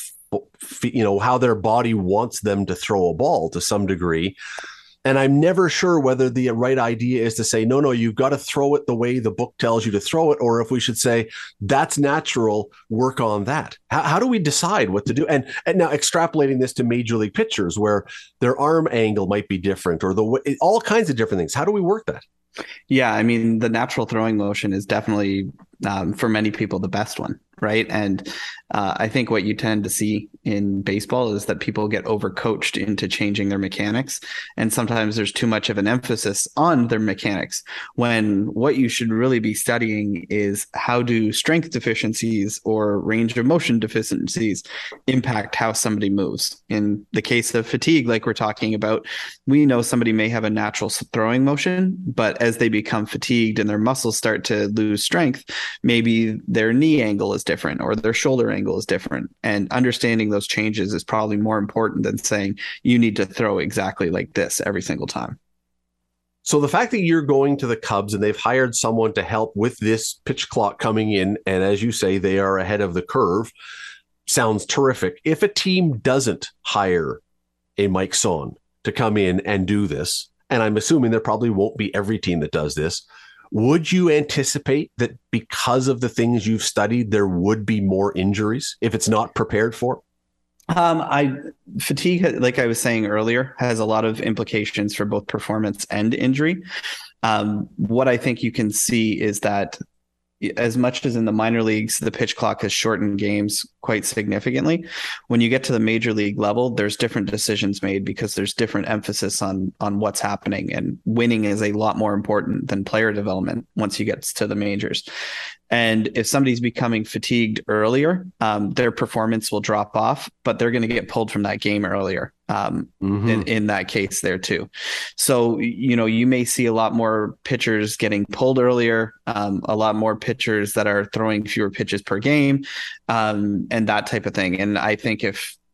you know, how their body wants them to throw a ball to some degree? And I'm never sure whether the right idea is to say, no, no, you've got to throw it the way the book tells you to throw it, or if we should say, that's natural, work on that. How, how do we decide what to do? And, and now extrapolating this to Major League pitchers, where their arm angle might be different, or the all kinds of different things. How do we work that? Yeah, I mean, the natural throwing motion is definitely, um, for many people, the best one, right? And uh, I think what you tend to see in baseball is that people get overcoached into changing their mechanics. And sometimes there's too much of an emphasis on their mechanics, when what you should really be studying is how do strength deficiencies or range of motion deficiencies impact how somebody moves. In the case of fatigue, like we're talking about, we know somebody may have a natural throwing motion, but as they become fatigued and their muscles start to lose strength, maybe their knee angle is different or their shoulder angle is different. And understanding those changes is probably more important than saying you need to throw exactly like this every single time. So the fact that you're going to the Cubs and they've hired someone to help with this pitch clock coming in, and as you say, they are ahead of the curve, sounds terrific. If a team doesn't hire a Mike Son to come in and do this, and I'm assuming there probably won't be every team that does this, would you anticipate that because of the things you've studied, there would be more injuries if it's not prepared for? Um, I fatigue, like I was saying earlier, has a lot of implications for both performance and injury. Um, what I think you can see is that as much as in the minor leagues, the pitch clock has shortened games quite significantly. When you get to the major league level, there's different decisions made because there's different emphasis on on what's happening, and winning is a lot more important than player development once you get to the majors. And if somebody's becoming fatigued earlier, um, their performance will drop off, but they're going to get pulled from that game earlier um, mm-hmm. in, in that case there too. So, you know, you may see a lot more pitchers getting pulled earlier, um, a lot more pitchers that are throwing fewer pitches per game, um, and that type of thing. And I think if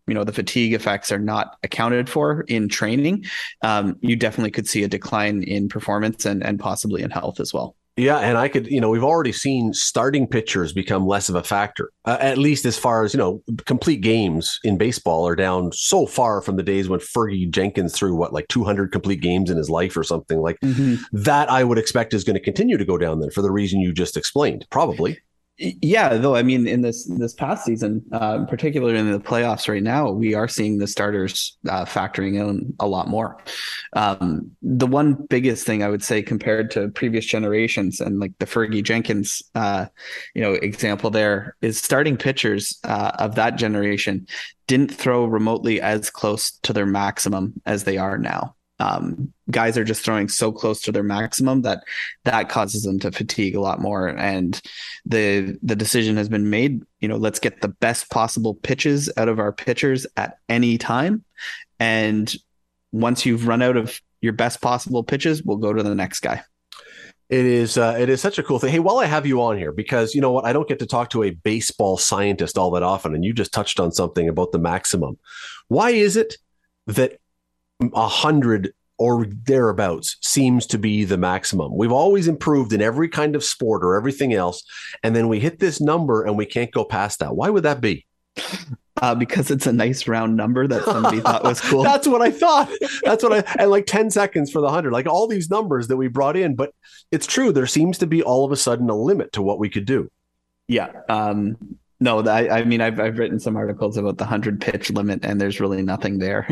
you know, the fatigue effects are not accounted for in training, um, you definitely could see a decline in performance and, and possibly in health as well. Yeah, and I could, you know, we've already seen starting pitchers become less of a factor, uh, at least as far as, you know, complete games in baseball are down so far from the days when Fergie Jenkins threw, what, like two hundred complete games in his life or something like mm-hmm. that. I would expect is going to continue to go down then for the reason you just explained, probably. Yeah, though, I mean, in this this past season, uh, particularly in the playoffs right now, we are seeing the starters uh, factoring in a lot more. Um, the one biggest thing I would say compared to previous generations and like the Fergie Jenkins, uh, you know, example there is starting pitchers uh, of that generation didn't throw remotely as close to their maximum as they are now. Um, guys are just throwing so close to their maximum that that causes them to fatigue a lot more. And the the decision has been made, you know, let's get the best possible pitches out of our pitchers at any time. And once you've run out of your best possible pitches, we'll go to the next guy. It is uh, it is such a cool thing. Hey, while I have you on here, because you know what, I don't get to talk to a baseball scientist all that often, and you just touched on something about the maximum. Why is it that a hundred or thereabouts seems to be the maximum? We've always improved in every kind of sport or everything else, and then we hit this number and we can't go past that. Why would that be? Uh, because it's a nice round number that somebody thought was cool. That's what I thought. That's what I, and like ten seconds for the hundred, like all these numbers that we brought in. But it's true. There seems to be all of a sudden a limit to what we could do. Yeah. Um, no, I, I mean, I've, I've written some articles about the hundred pitch limit and there's really nothing there.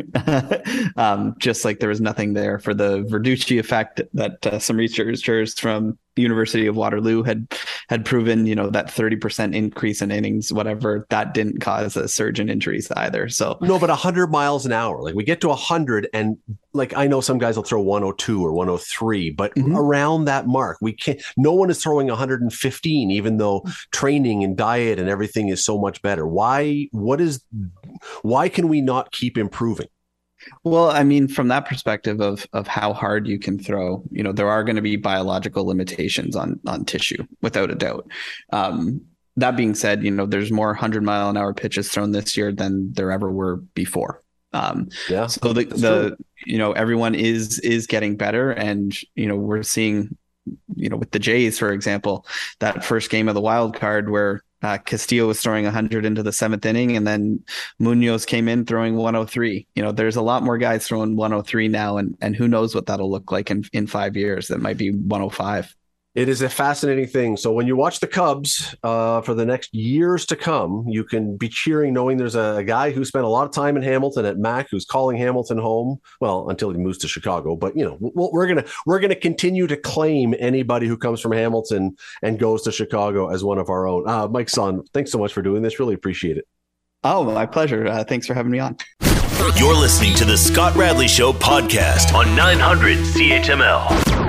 um, just like there was nothing there for the Verducci effect that uh, some researchers from the University of Waterloo had had proven, you know, that thirty percent increase in innings, whatever, that didn't cause a surge in injuries either. So no, but one hundred miles an hour, like we get to one hundred and like I know some guys will throw one oh two or one oh three, but mm-hmm. around that mark, we can't. No one is throwing one hundred fifteen, even though training and diet and everything is so much better. Why? What is? Why can we not keep improving? Well, I mean, from that perspective of of how hard you can throw, you know, there are going to be biological limitations on on tissue, without a doubt. Um, that being said, you know, there's more one hundred mile an hour pitches thrown this year than there ever were before. Um, yeah. So the the true. you know, everyone is is getting better, and you know, we're seeing, you know, with the Jays, for example, that first game of the wild card where Uh, Castillo was throwing one hundred into the seventh inning, and then Munoz came in throwing one oh three. You know, there's a lot more guys throwing one oh three now, and and who knows what that'll look like in, in five years. That might be one oh five. It is a fascinating thing. So when you watch the Cubs uh, for the next years to come, you can be cheering knowing there's a, a guy who spent a lot of time in Hamilton at Mac who's calling Hamilton home. Well, until he moves to Chicago. But, you know, we'll, we're going to we're gonna continue to claim anybody who comes from Hamilton and goes to Chicago as one of our own. Uh, Mike Son, thanks so much for doing this. Really appreciate it. Oh, my pleasure. Uh, thanks for having me on. You're listening to the Scott Radley Show podcast on nine hundred C H M L.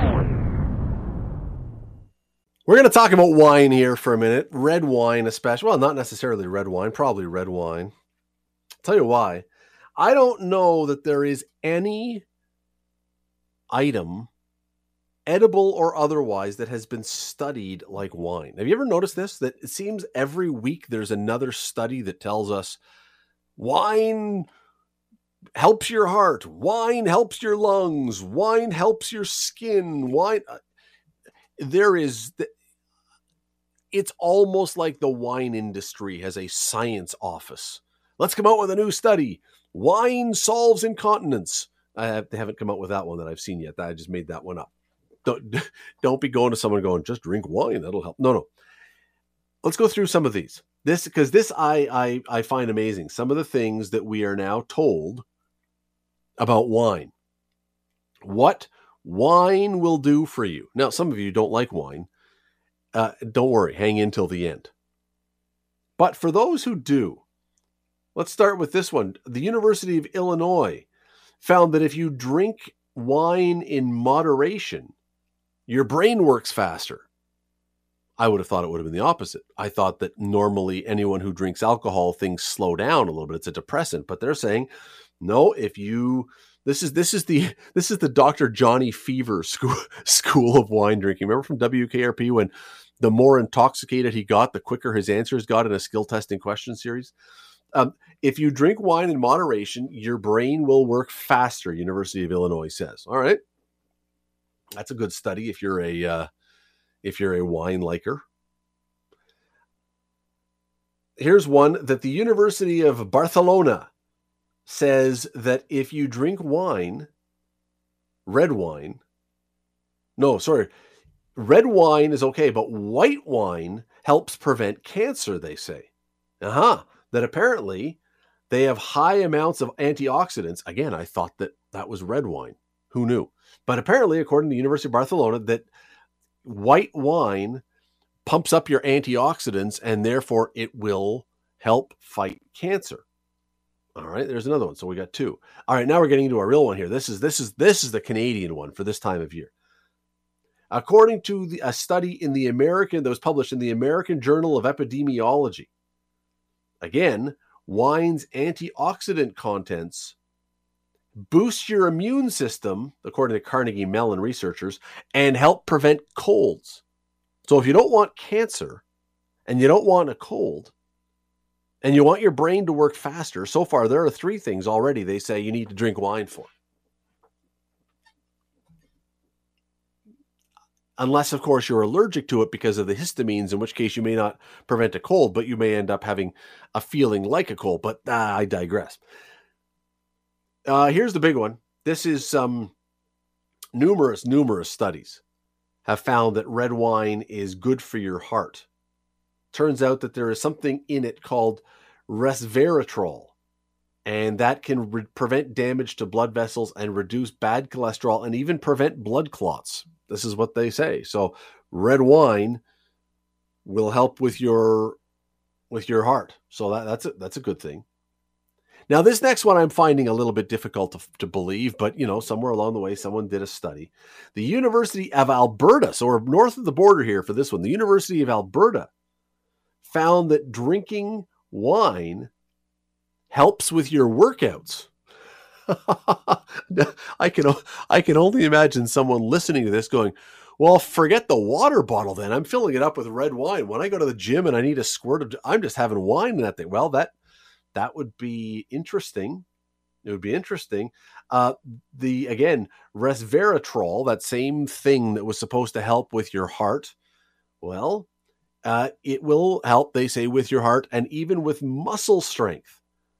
We're going to talk about wine here for a minute. Red wine, especially. Well, not necessarily red wine, probably red wine. I'll tell you why. I don't know that there is any item, edible or otherwise, that has been studied like wine. Have you ever noticed this? That it seems every week there's another study that tells us wine helps your heart, wine helps your lungs, wine helps your skin, wine... There is, it's almost like the wine industry has a science office. Let's come out with a new study. Wine solves incontinence. I have, they haven't come out with that one that I've seen yet. I just made that one up. Don't, don't be going to someone going, just drink wine. That'll help. No, no. Let's go through some of these. This, because this I, I, I find amazing. Some of the things that we are now told about wine. What wine will do for you. Now, some of you don't like wine. Uh, don't worry. Hang in till the end. But for those who do, let's start with this one. The University of Illinois found that if you drink wine in moderation, your brain works faster. I would have thought it would have been the opposite. I thought that normally anyone who drinks alcohol, things slow down a little bit. It's a depressant. But they're saying, no, if you... This is this is the this is the Doctor Johnny Fever school school of wine drinking. Remember from W K R P when the more intoxicated he got, the quicker his answers got in a skill testing question series. Um, if you drink wine in moderation, your brain will work faster, University of Illinois says. All right. That's a good study if you're a uh, if you're a wine liker. Here's one that the University of Barcelona says that if you drink wine, red wine, no, sorry, red wine is okay, but white wine helps prevent cancer, they say. Uh-huh. That apparently they have high amounts of antioxidants. Again, I thought that that was red wine. Who knew? But apparently, according to the University of Barcelona, that white wine pumps up your antioxidants and therefore it will help fight cancer. All right, there's another one. So we got two. All right, now we're getting into a real one here. This is this is this is the Canadian one for this time of year. According to the, a study in the American that was published in the American Journal of Epidemiology, again, wine's antioxidant contents boost your immune system, according to Carnegie Mellon researchers, and help prevent colds. So if you don't want cancer and you don't want a cold and you want your brain to work faster, so far there are three things already they say you need to drink wine for. Unless, of course, you're allergic to it because of the histamines, in which case you may not prevent a cold, but you may end up having a feeling like a cold. But uh, I digress. Uh, here's the big one. This is um, numerous, numerous studies have found that red wine is good for your heart. Turns out that there is something in it called resveratrol, and that can re- prevent damage to blood vessels and reduce bad cholesterol and even prevent blood clots. This is what they say. So red wine will help with your with your heart. So that, that's a, that's a good thing. Now, this next one I'm finding a little bit difficult to, to believe, but, you know, somewhere along the way, someone did a study. The University of Alberta, so we're north of the border here for this one, the University of Alberta found that drinking wine helps with your workouts. I can I can only imagine someone listening to this going, well, forget the water bottle then. I'm filling it up with red wine. When I go to the gym and I need a squirt of, I'm just having wine in that thing. Well, that that would be interesting. It would be interesting. Uh, the, again, resveratrol, that same thing that was supposed to help with your heart, well, uh, it will help, they say, with your heart and even with muscle strength.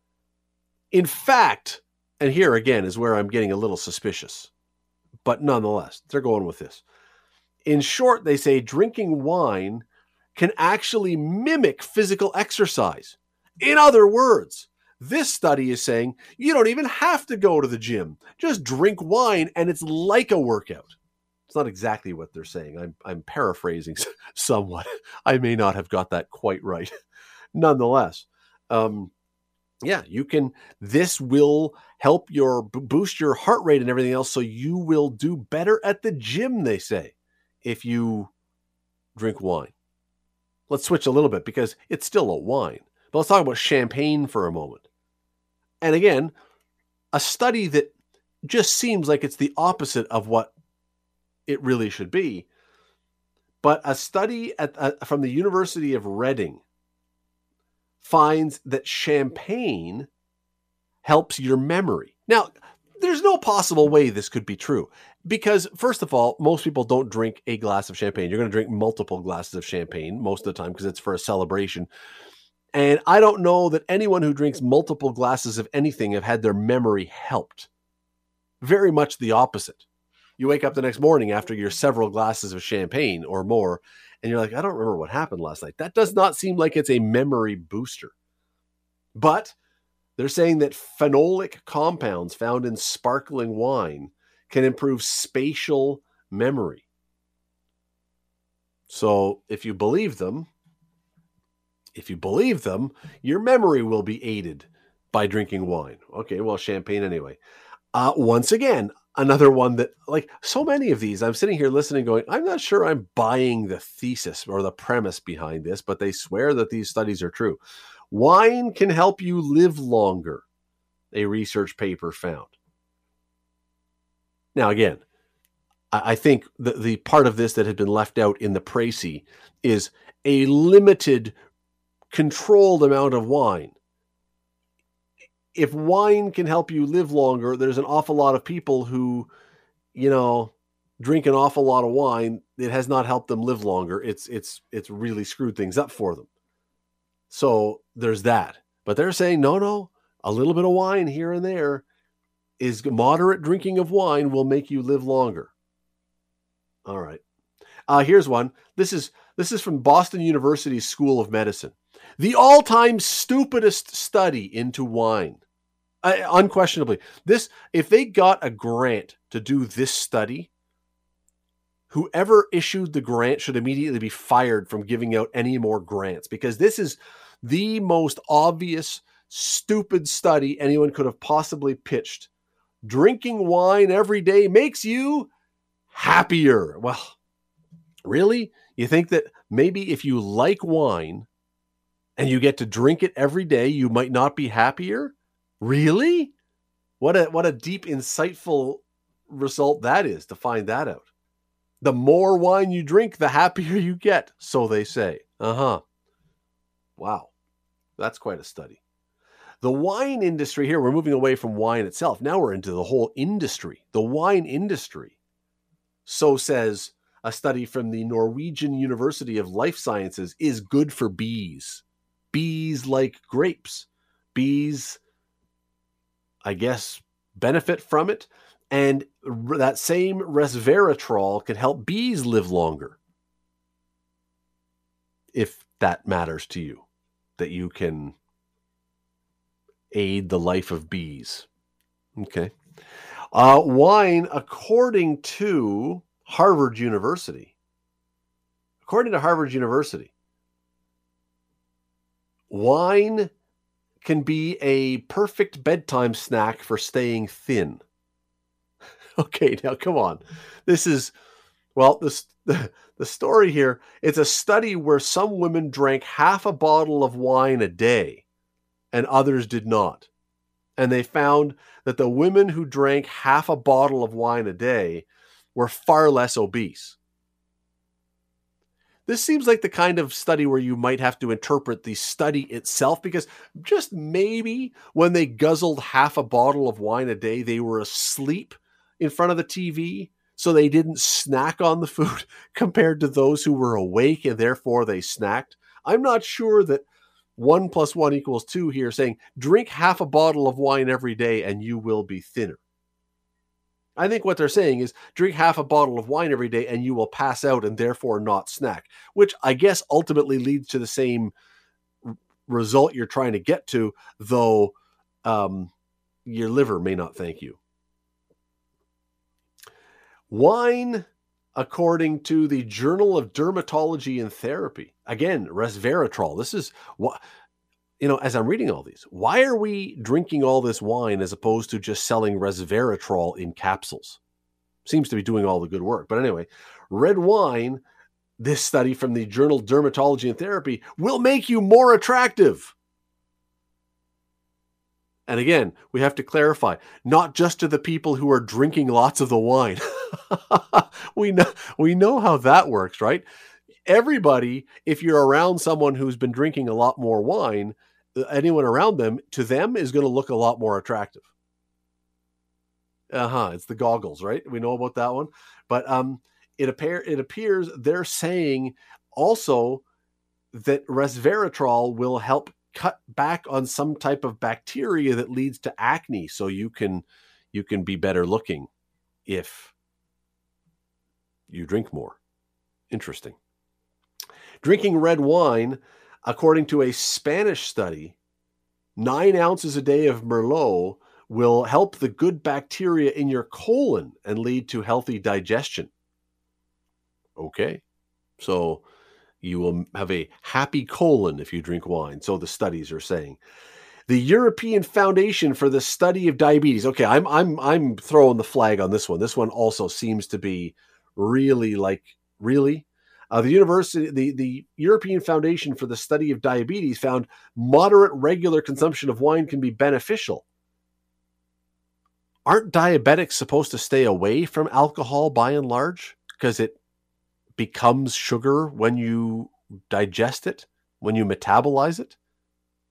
In fact, and here again is where I'm getting a little suspicious, but nonetheless, they're going with this. In short, they say drinking wine can actually mimic physical exercise. In other words, this study is saying you don't even have to go to the gym. Just drink wine and it's like a workout. It's not exactly what they're saying. I'm, I'm paraphrasing somewhat. I may not have got that quite right. Nonetheless, um, yeah, you can, this will help your boost your heart rate and everything else. So you will do better at the gym, they say, if you drink wine. Let's switch a little bit because it's still a wine. But let's talk about champagne for a moment. And again, a study that just seems like it's the opposite of what it really should be. But a study at, uh, from the University of Reading finds that champagne helps your memory. Now, there's no possible way this could be true because, first of all, most people don't drink a glass of champagne. You're going to drink multiple glasses of champagne most of the time because it's for a celebration. And I don't know that anyone who drinks multiple glasses of anything have had their memory helped. Very much the opposite. You wake up the next morning after your several glasses of champagne or more, and you're like, I don't remember what happened last night. That does not seem like it's a memory booster. But they're saying that phenolic compounds found in sparkling wine can improve spatial memory. So if you believe them, if you believe them, your memory will be aided by drinking wine. Okay, well, champagne anyway. Uh, once again, another one that, like so many of these, I'm sitting here listening going, I'm not sure I'm buying the thesis or the premise behind this, but they swear that these studies are true. Wine can help you live longer, a research paper found. Now, again, I think the, the part of this that had been left out in the précis is a limited, controlled amount of wine if wine can help you live longer, there's an awful lot of people who, you know, drink an awful lot of wine. It has not helped them live longer. It's it's it's really screwed things up for them. So there's that. But they're saying, no, no, a little bit of wine here and there is moderate drinking of wine will make you live longer. All right. Uh, here's one. This is this is from Boston University's School of Medicine. The all-time stupidest study into wine. Uh, unquestionably, this if they got a grant to do this study, whoever issued the grant should immediately be fired from giving out any more grants, because this is the most obvious, stupid study anyone could have possibly pitched. Drinking wine every day makes you happier. Well, really? You think that maybe if you like wine and you get to drink it every day, you might not be happier? Really? What a what a deep, insightful result that is to find that out. The more wine you drink, the happier you get, so they say. Uh-huh. Wow. That's quite a study. The wine industry here, we're moving away from wine itself. Now we're into the whole industry, the wine industry. So says a study from the Norwegian University of Life Sciences, is good for bees. Bees like grapes. Bees, I guess, benefit from it. And that same resveratrol can help bees live longer. If that matters to you, that you can aid the life of bees. Okay. Uh, wine, according to Harvard University, according to Harvard University, wine can be a perfect bedtime snack for staying thin. Okay, now come on. This is, well, this the, the story here, it's a study where some women drank half a bottle of wine a day and others did not. And they found that the women who drank half a bottle of wine a day were far less obese. This seems like the kind of study where you might have to interpret the study itself, because just maybe when they guzzled half a bottle of wine a day, they were asleep in front of the T V, so they didn't snack on the food compared to those who were awake and therefore they snacked. I'm not sure that one plus one equals two here, saying drink half a bottle of wine every day and you will be thinner. I think what they're saying is drink half a bottle of wine every day and you will pass out and therefore not snack, which I guess ultimately leads to the same result you're trying to get to, though um, your liver may not thank you. Wine, according to the Journal of Dermatology and Therapy, again, resveratrol. This is what, you know, as I'm reading all these, why are we drinking all this wine as opposed to just selling resveratrol in capsules? Seems to be doing all the good work. But anyway, red wine, this study from the Journal of Dermatology and Therapy, will make you more attractive. And again, we have to clarify, not just to the people who are drinking lots of the wine. we know we know how that works, right? Everybody, if you're around someone who's been drinking a lot more wine, anyone around them, to them, is going to look a lot more attractive. Uh-huh, it's the goggles, right? We know about that one. But um, it, appear, it appears they're saying also that resveratrol will help cut back on some type of bacteria that leads to acne, so you can you can be better looking if you drink more. Interesting. Drinking red wine, according to a Spanish study, nine ounces a day of Merlot will help the good bacteria in your colon and lead to healthy digestion. Okay, so you will have a happy colon if you drink wine, so the studies are saying. The European Foundation for the Study of Diabetes. Okay, I'm I'm I'm throwing the flag on this one. This one also seems to be really like really. Uh, the university, the the European Foundation for the Study of Diabetes found moderate regular consumption of wine can be beneficial. Aren't diabetics supposed to stay away from alcohol by and large because it becomes sugar when you digest it, when you metabolize it?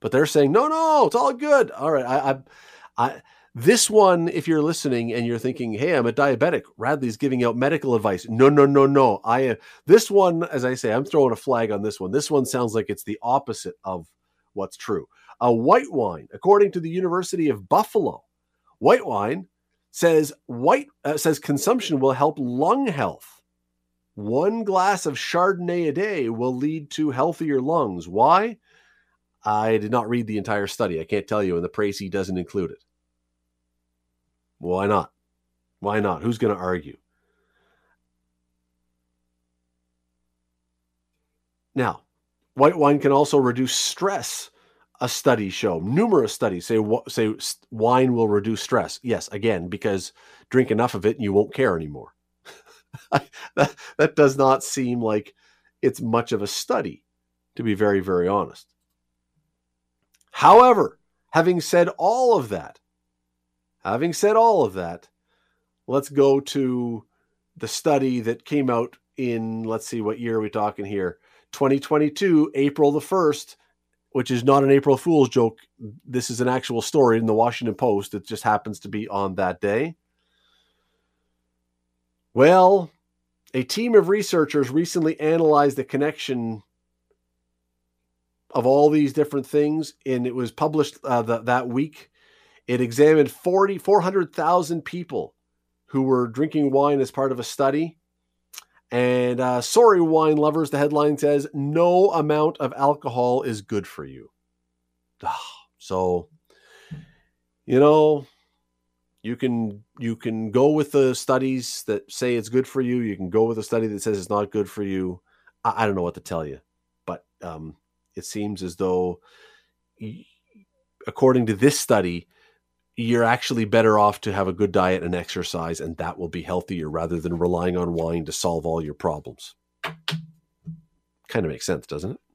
But they're saying, no, no, it's all good. All right. I, I, I, this one, if you're listening and you're thinking, hey, I'm a diabetic, Radley's giving out medical advice. No, no, no, no. I, uh, this one, as I say, I'm throwing a flag on this one. This one sounds like it's the opposite of what's true. A white wine, according to the University of Buffalo, white wine says white uh, says consumption will help lung health. One glass of Chardonnay a day will lead to healthier lungs. Why? I did not read the entire study. I can't tell you, and the Précis doesn't include it. Why not? Why not? Who's going to argue? Now, white wine can also reduce stress. A study show, numerous studies say say wine will reduce stress. Yes, again, because drink enough of it and you won't care anymore. that, that does not seem like it's much of a study, to be very, very honest. However, having said all of that, having said all of that, let's go to the study that came out in, let's see, what year are we talking here? twenty twenty-two, April the first, which is not an April Fool's joke. This is an actual story in the Washington Post. It just happens to be on that day. Well, a team of researchers recently analyzed the connection of all these different things, and it was published uh, the, that week. It examined forty, four hundred thousand people who were drinking wine as part of a study. And uh, sorry, wine lovers, the headline says, no amount of alcohol is good for you. So, you know, you can you can go with the studies that say it's good for you. You can go with a study that says it's not good for you. I, I don't know what to tell you. But um, it seems as though, according to this study, you're actually better off to have a good diet and exercise, and that will be healthier rather than relying on wine to solve all your problems. Kind of makes sense, doesn't it?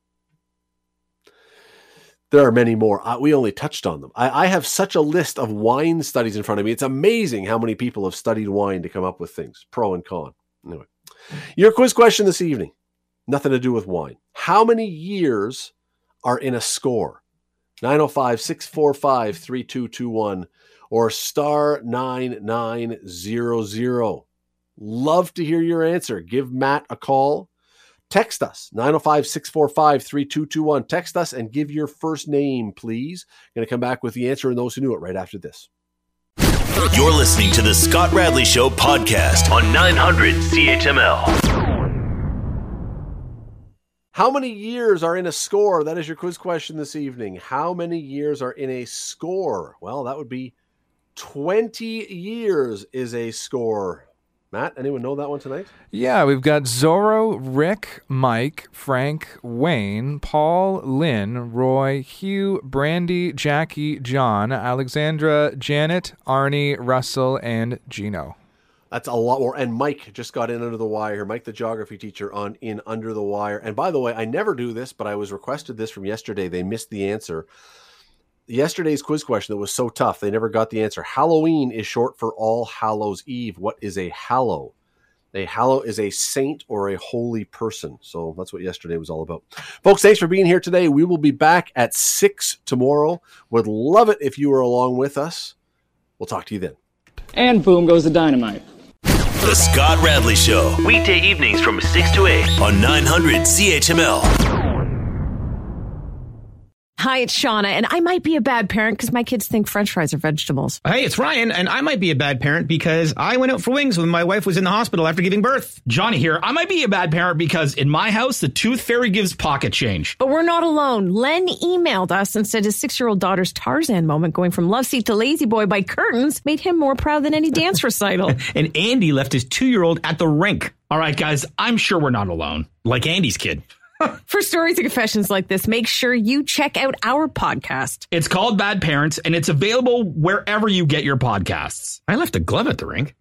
There are many more. Uh, we only touched on them. I, I have such a list of wine studies in front of me. It's amazing how many people have studied wine to come up with things, pro and con. Anyway, your quiz question this evening, nothing to do with wine. How many years are in a score? nine oh five, six four five, three two two one or star nine nine zero zero. Love to hear your answer. Give Matt a call. Text us, nine oh five, six four five, three two two one. Text us and give your first name, please. Going to come back with the answer and those who knew it right after this. You're listening to the Scott Radley Show podcast on nine hundred C H M L. How many years are in a score? That is your quiz question this evening. How many years are in a score? Well, that would be twenty years is a score. Matt, anyone know that one tonight? Yeah, we've got Zorro, Rick, Mike, Frank, Wayne, Paul, Lynn, Roy, Hugh, Brandy, Jackie, John, Alexandra, Janet, Arnie, Russell, and Gino. That's a lot more. And Mike just got in under the wire. Mike, the geography teacher, on in under the wire. And by the way, I never do this, but I was requested this from yesterday. They missed the answer. Yesterday's quiz question that was so tough, they never got the answer. Halloween is short for All Hallows Eve. What is a hallow? A hallow is a saint or a holy person. So that's what yesterday was all about. Folks, thanks for being here today. We will be back at six tomorrow. Would love it if you were along with us. We'll talk to you then. And boom goes the dynamite. The Scott Radley Show. Weekday evenings from six to eight on nine hundred C H M L. Hi, it's Shauna, and I might be a bad parent because my kids think French fries are vegetables. Hey, it's Ryan, and I might be a bad parent because I went out for wings when my wife was in the hospital after giving birth. Johnny here. I might be a bad parent because in my house, the tooth fairy gives pocket change. But we're not alone. Len emailed us and said his six-year-old daughter's Tarzan moment going from love seat to lazy boy by curtains made him more proud than any dance recital. And Andy left his two-year-old at the rink. All right, guys, I'm sure we're not alone. Like Andy's kid. For stories and confessions like this, make sure you check out our podcast. It's called Bad Parents, and it's available wherever you get your podcasts. I left a glove at the rink.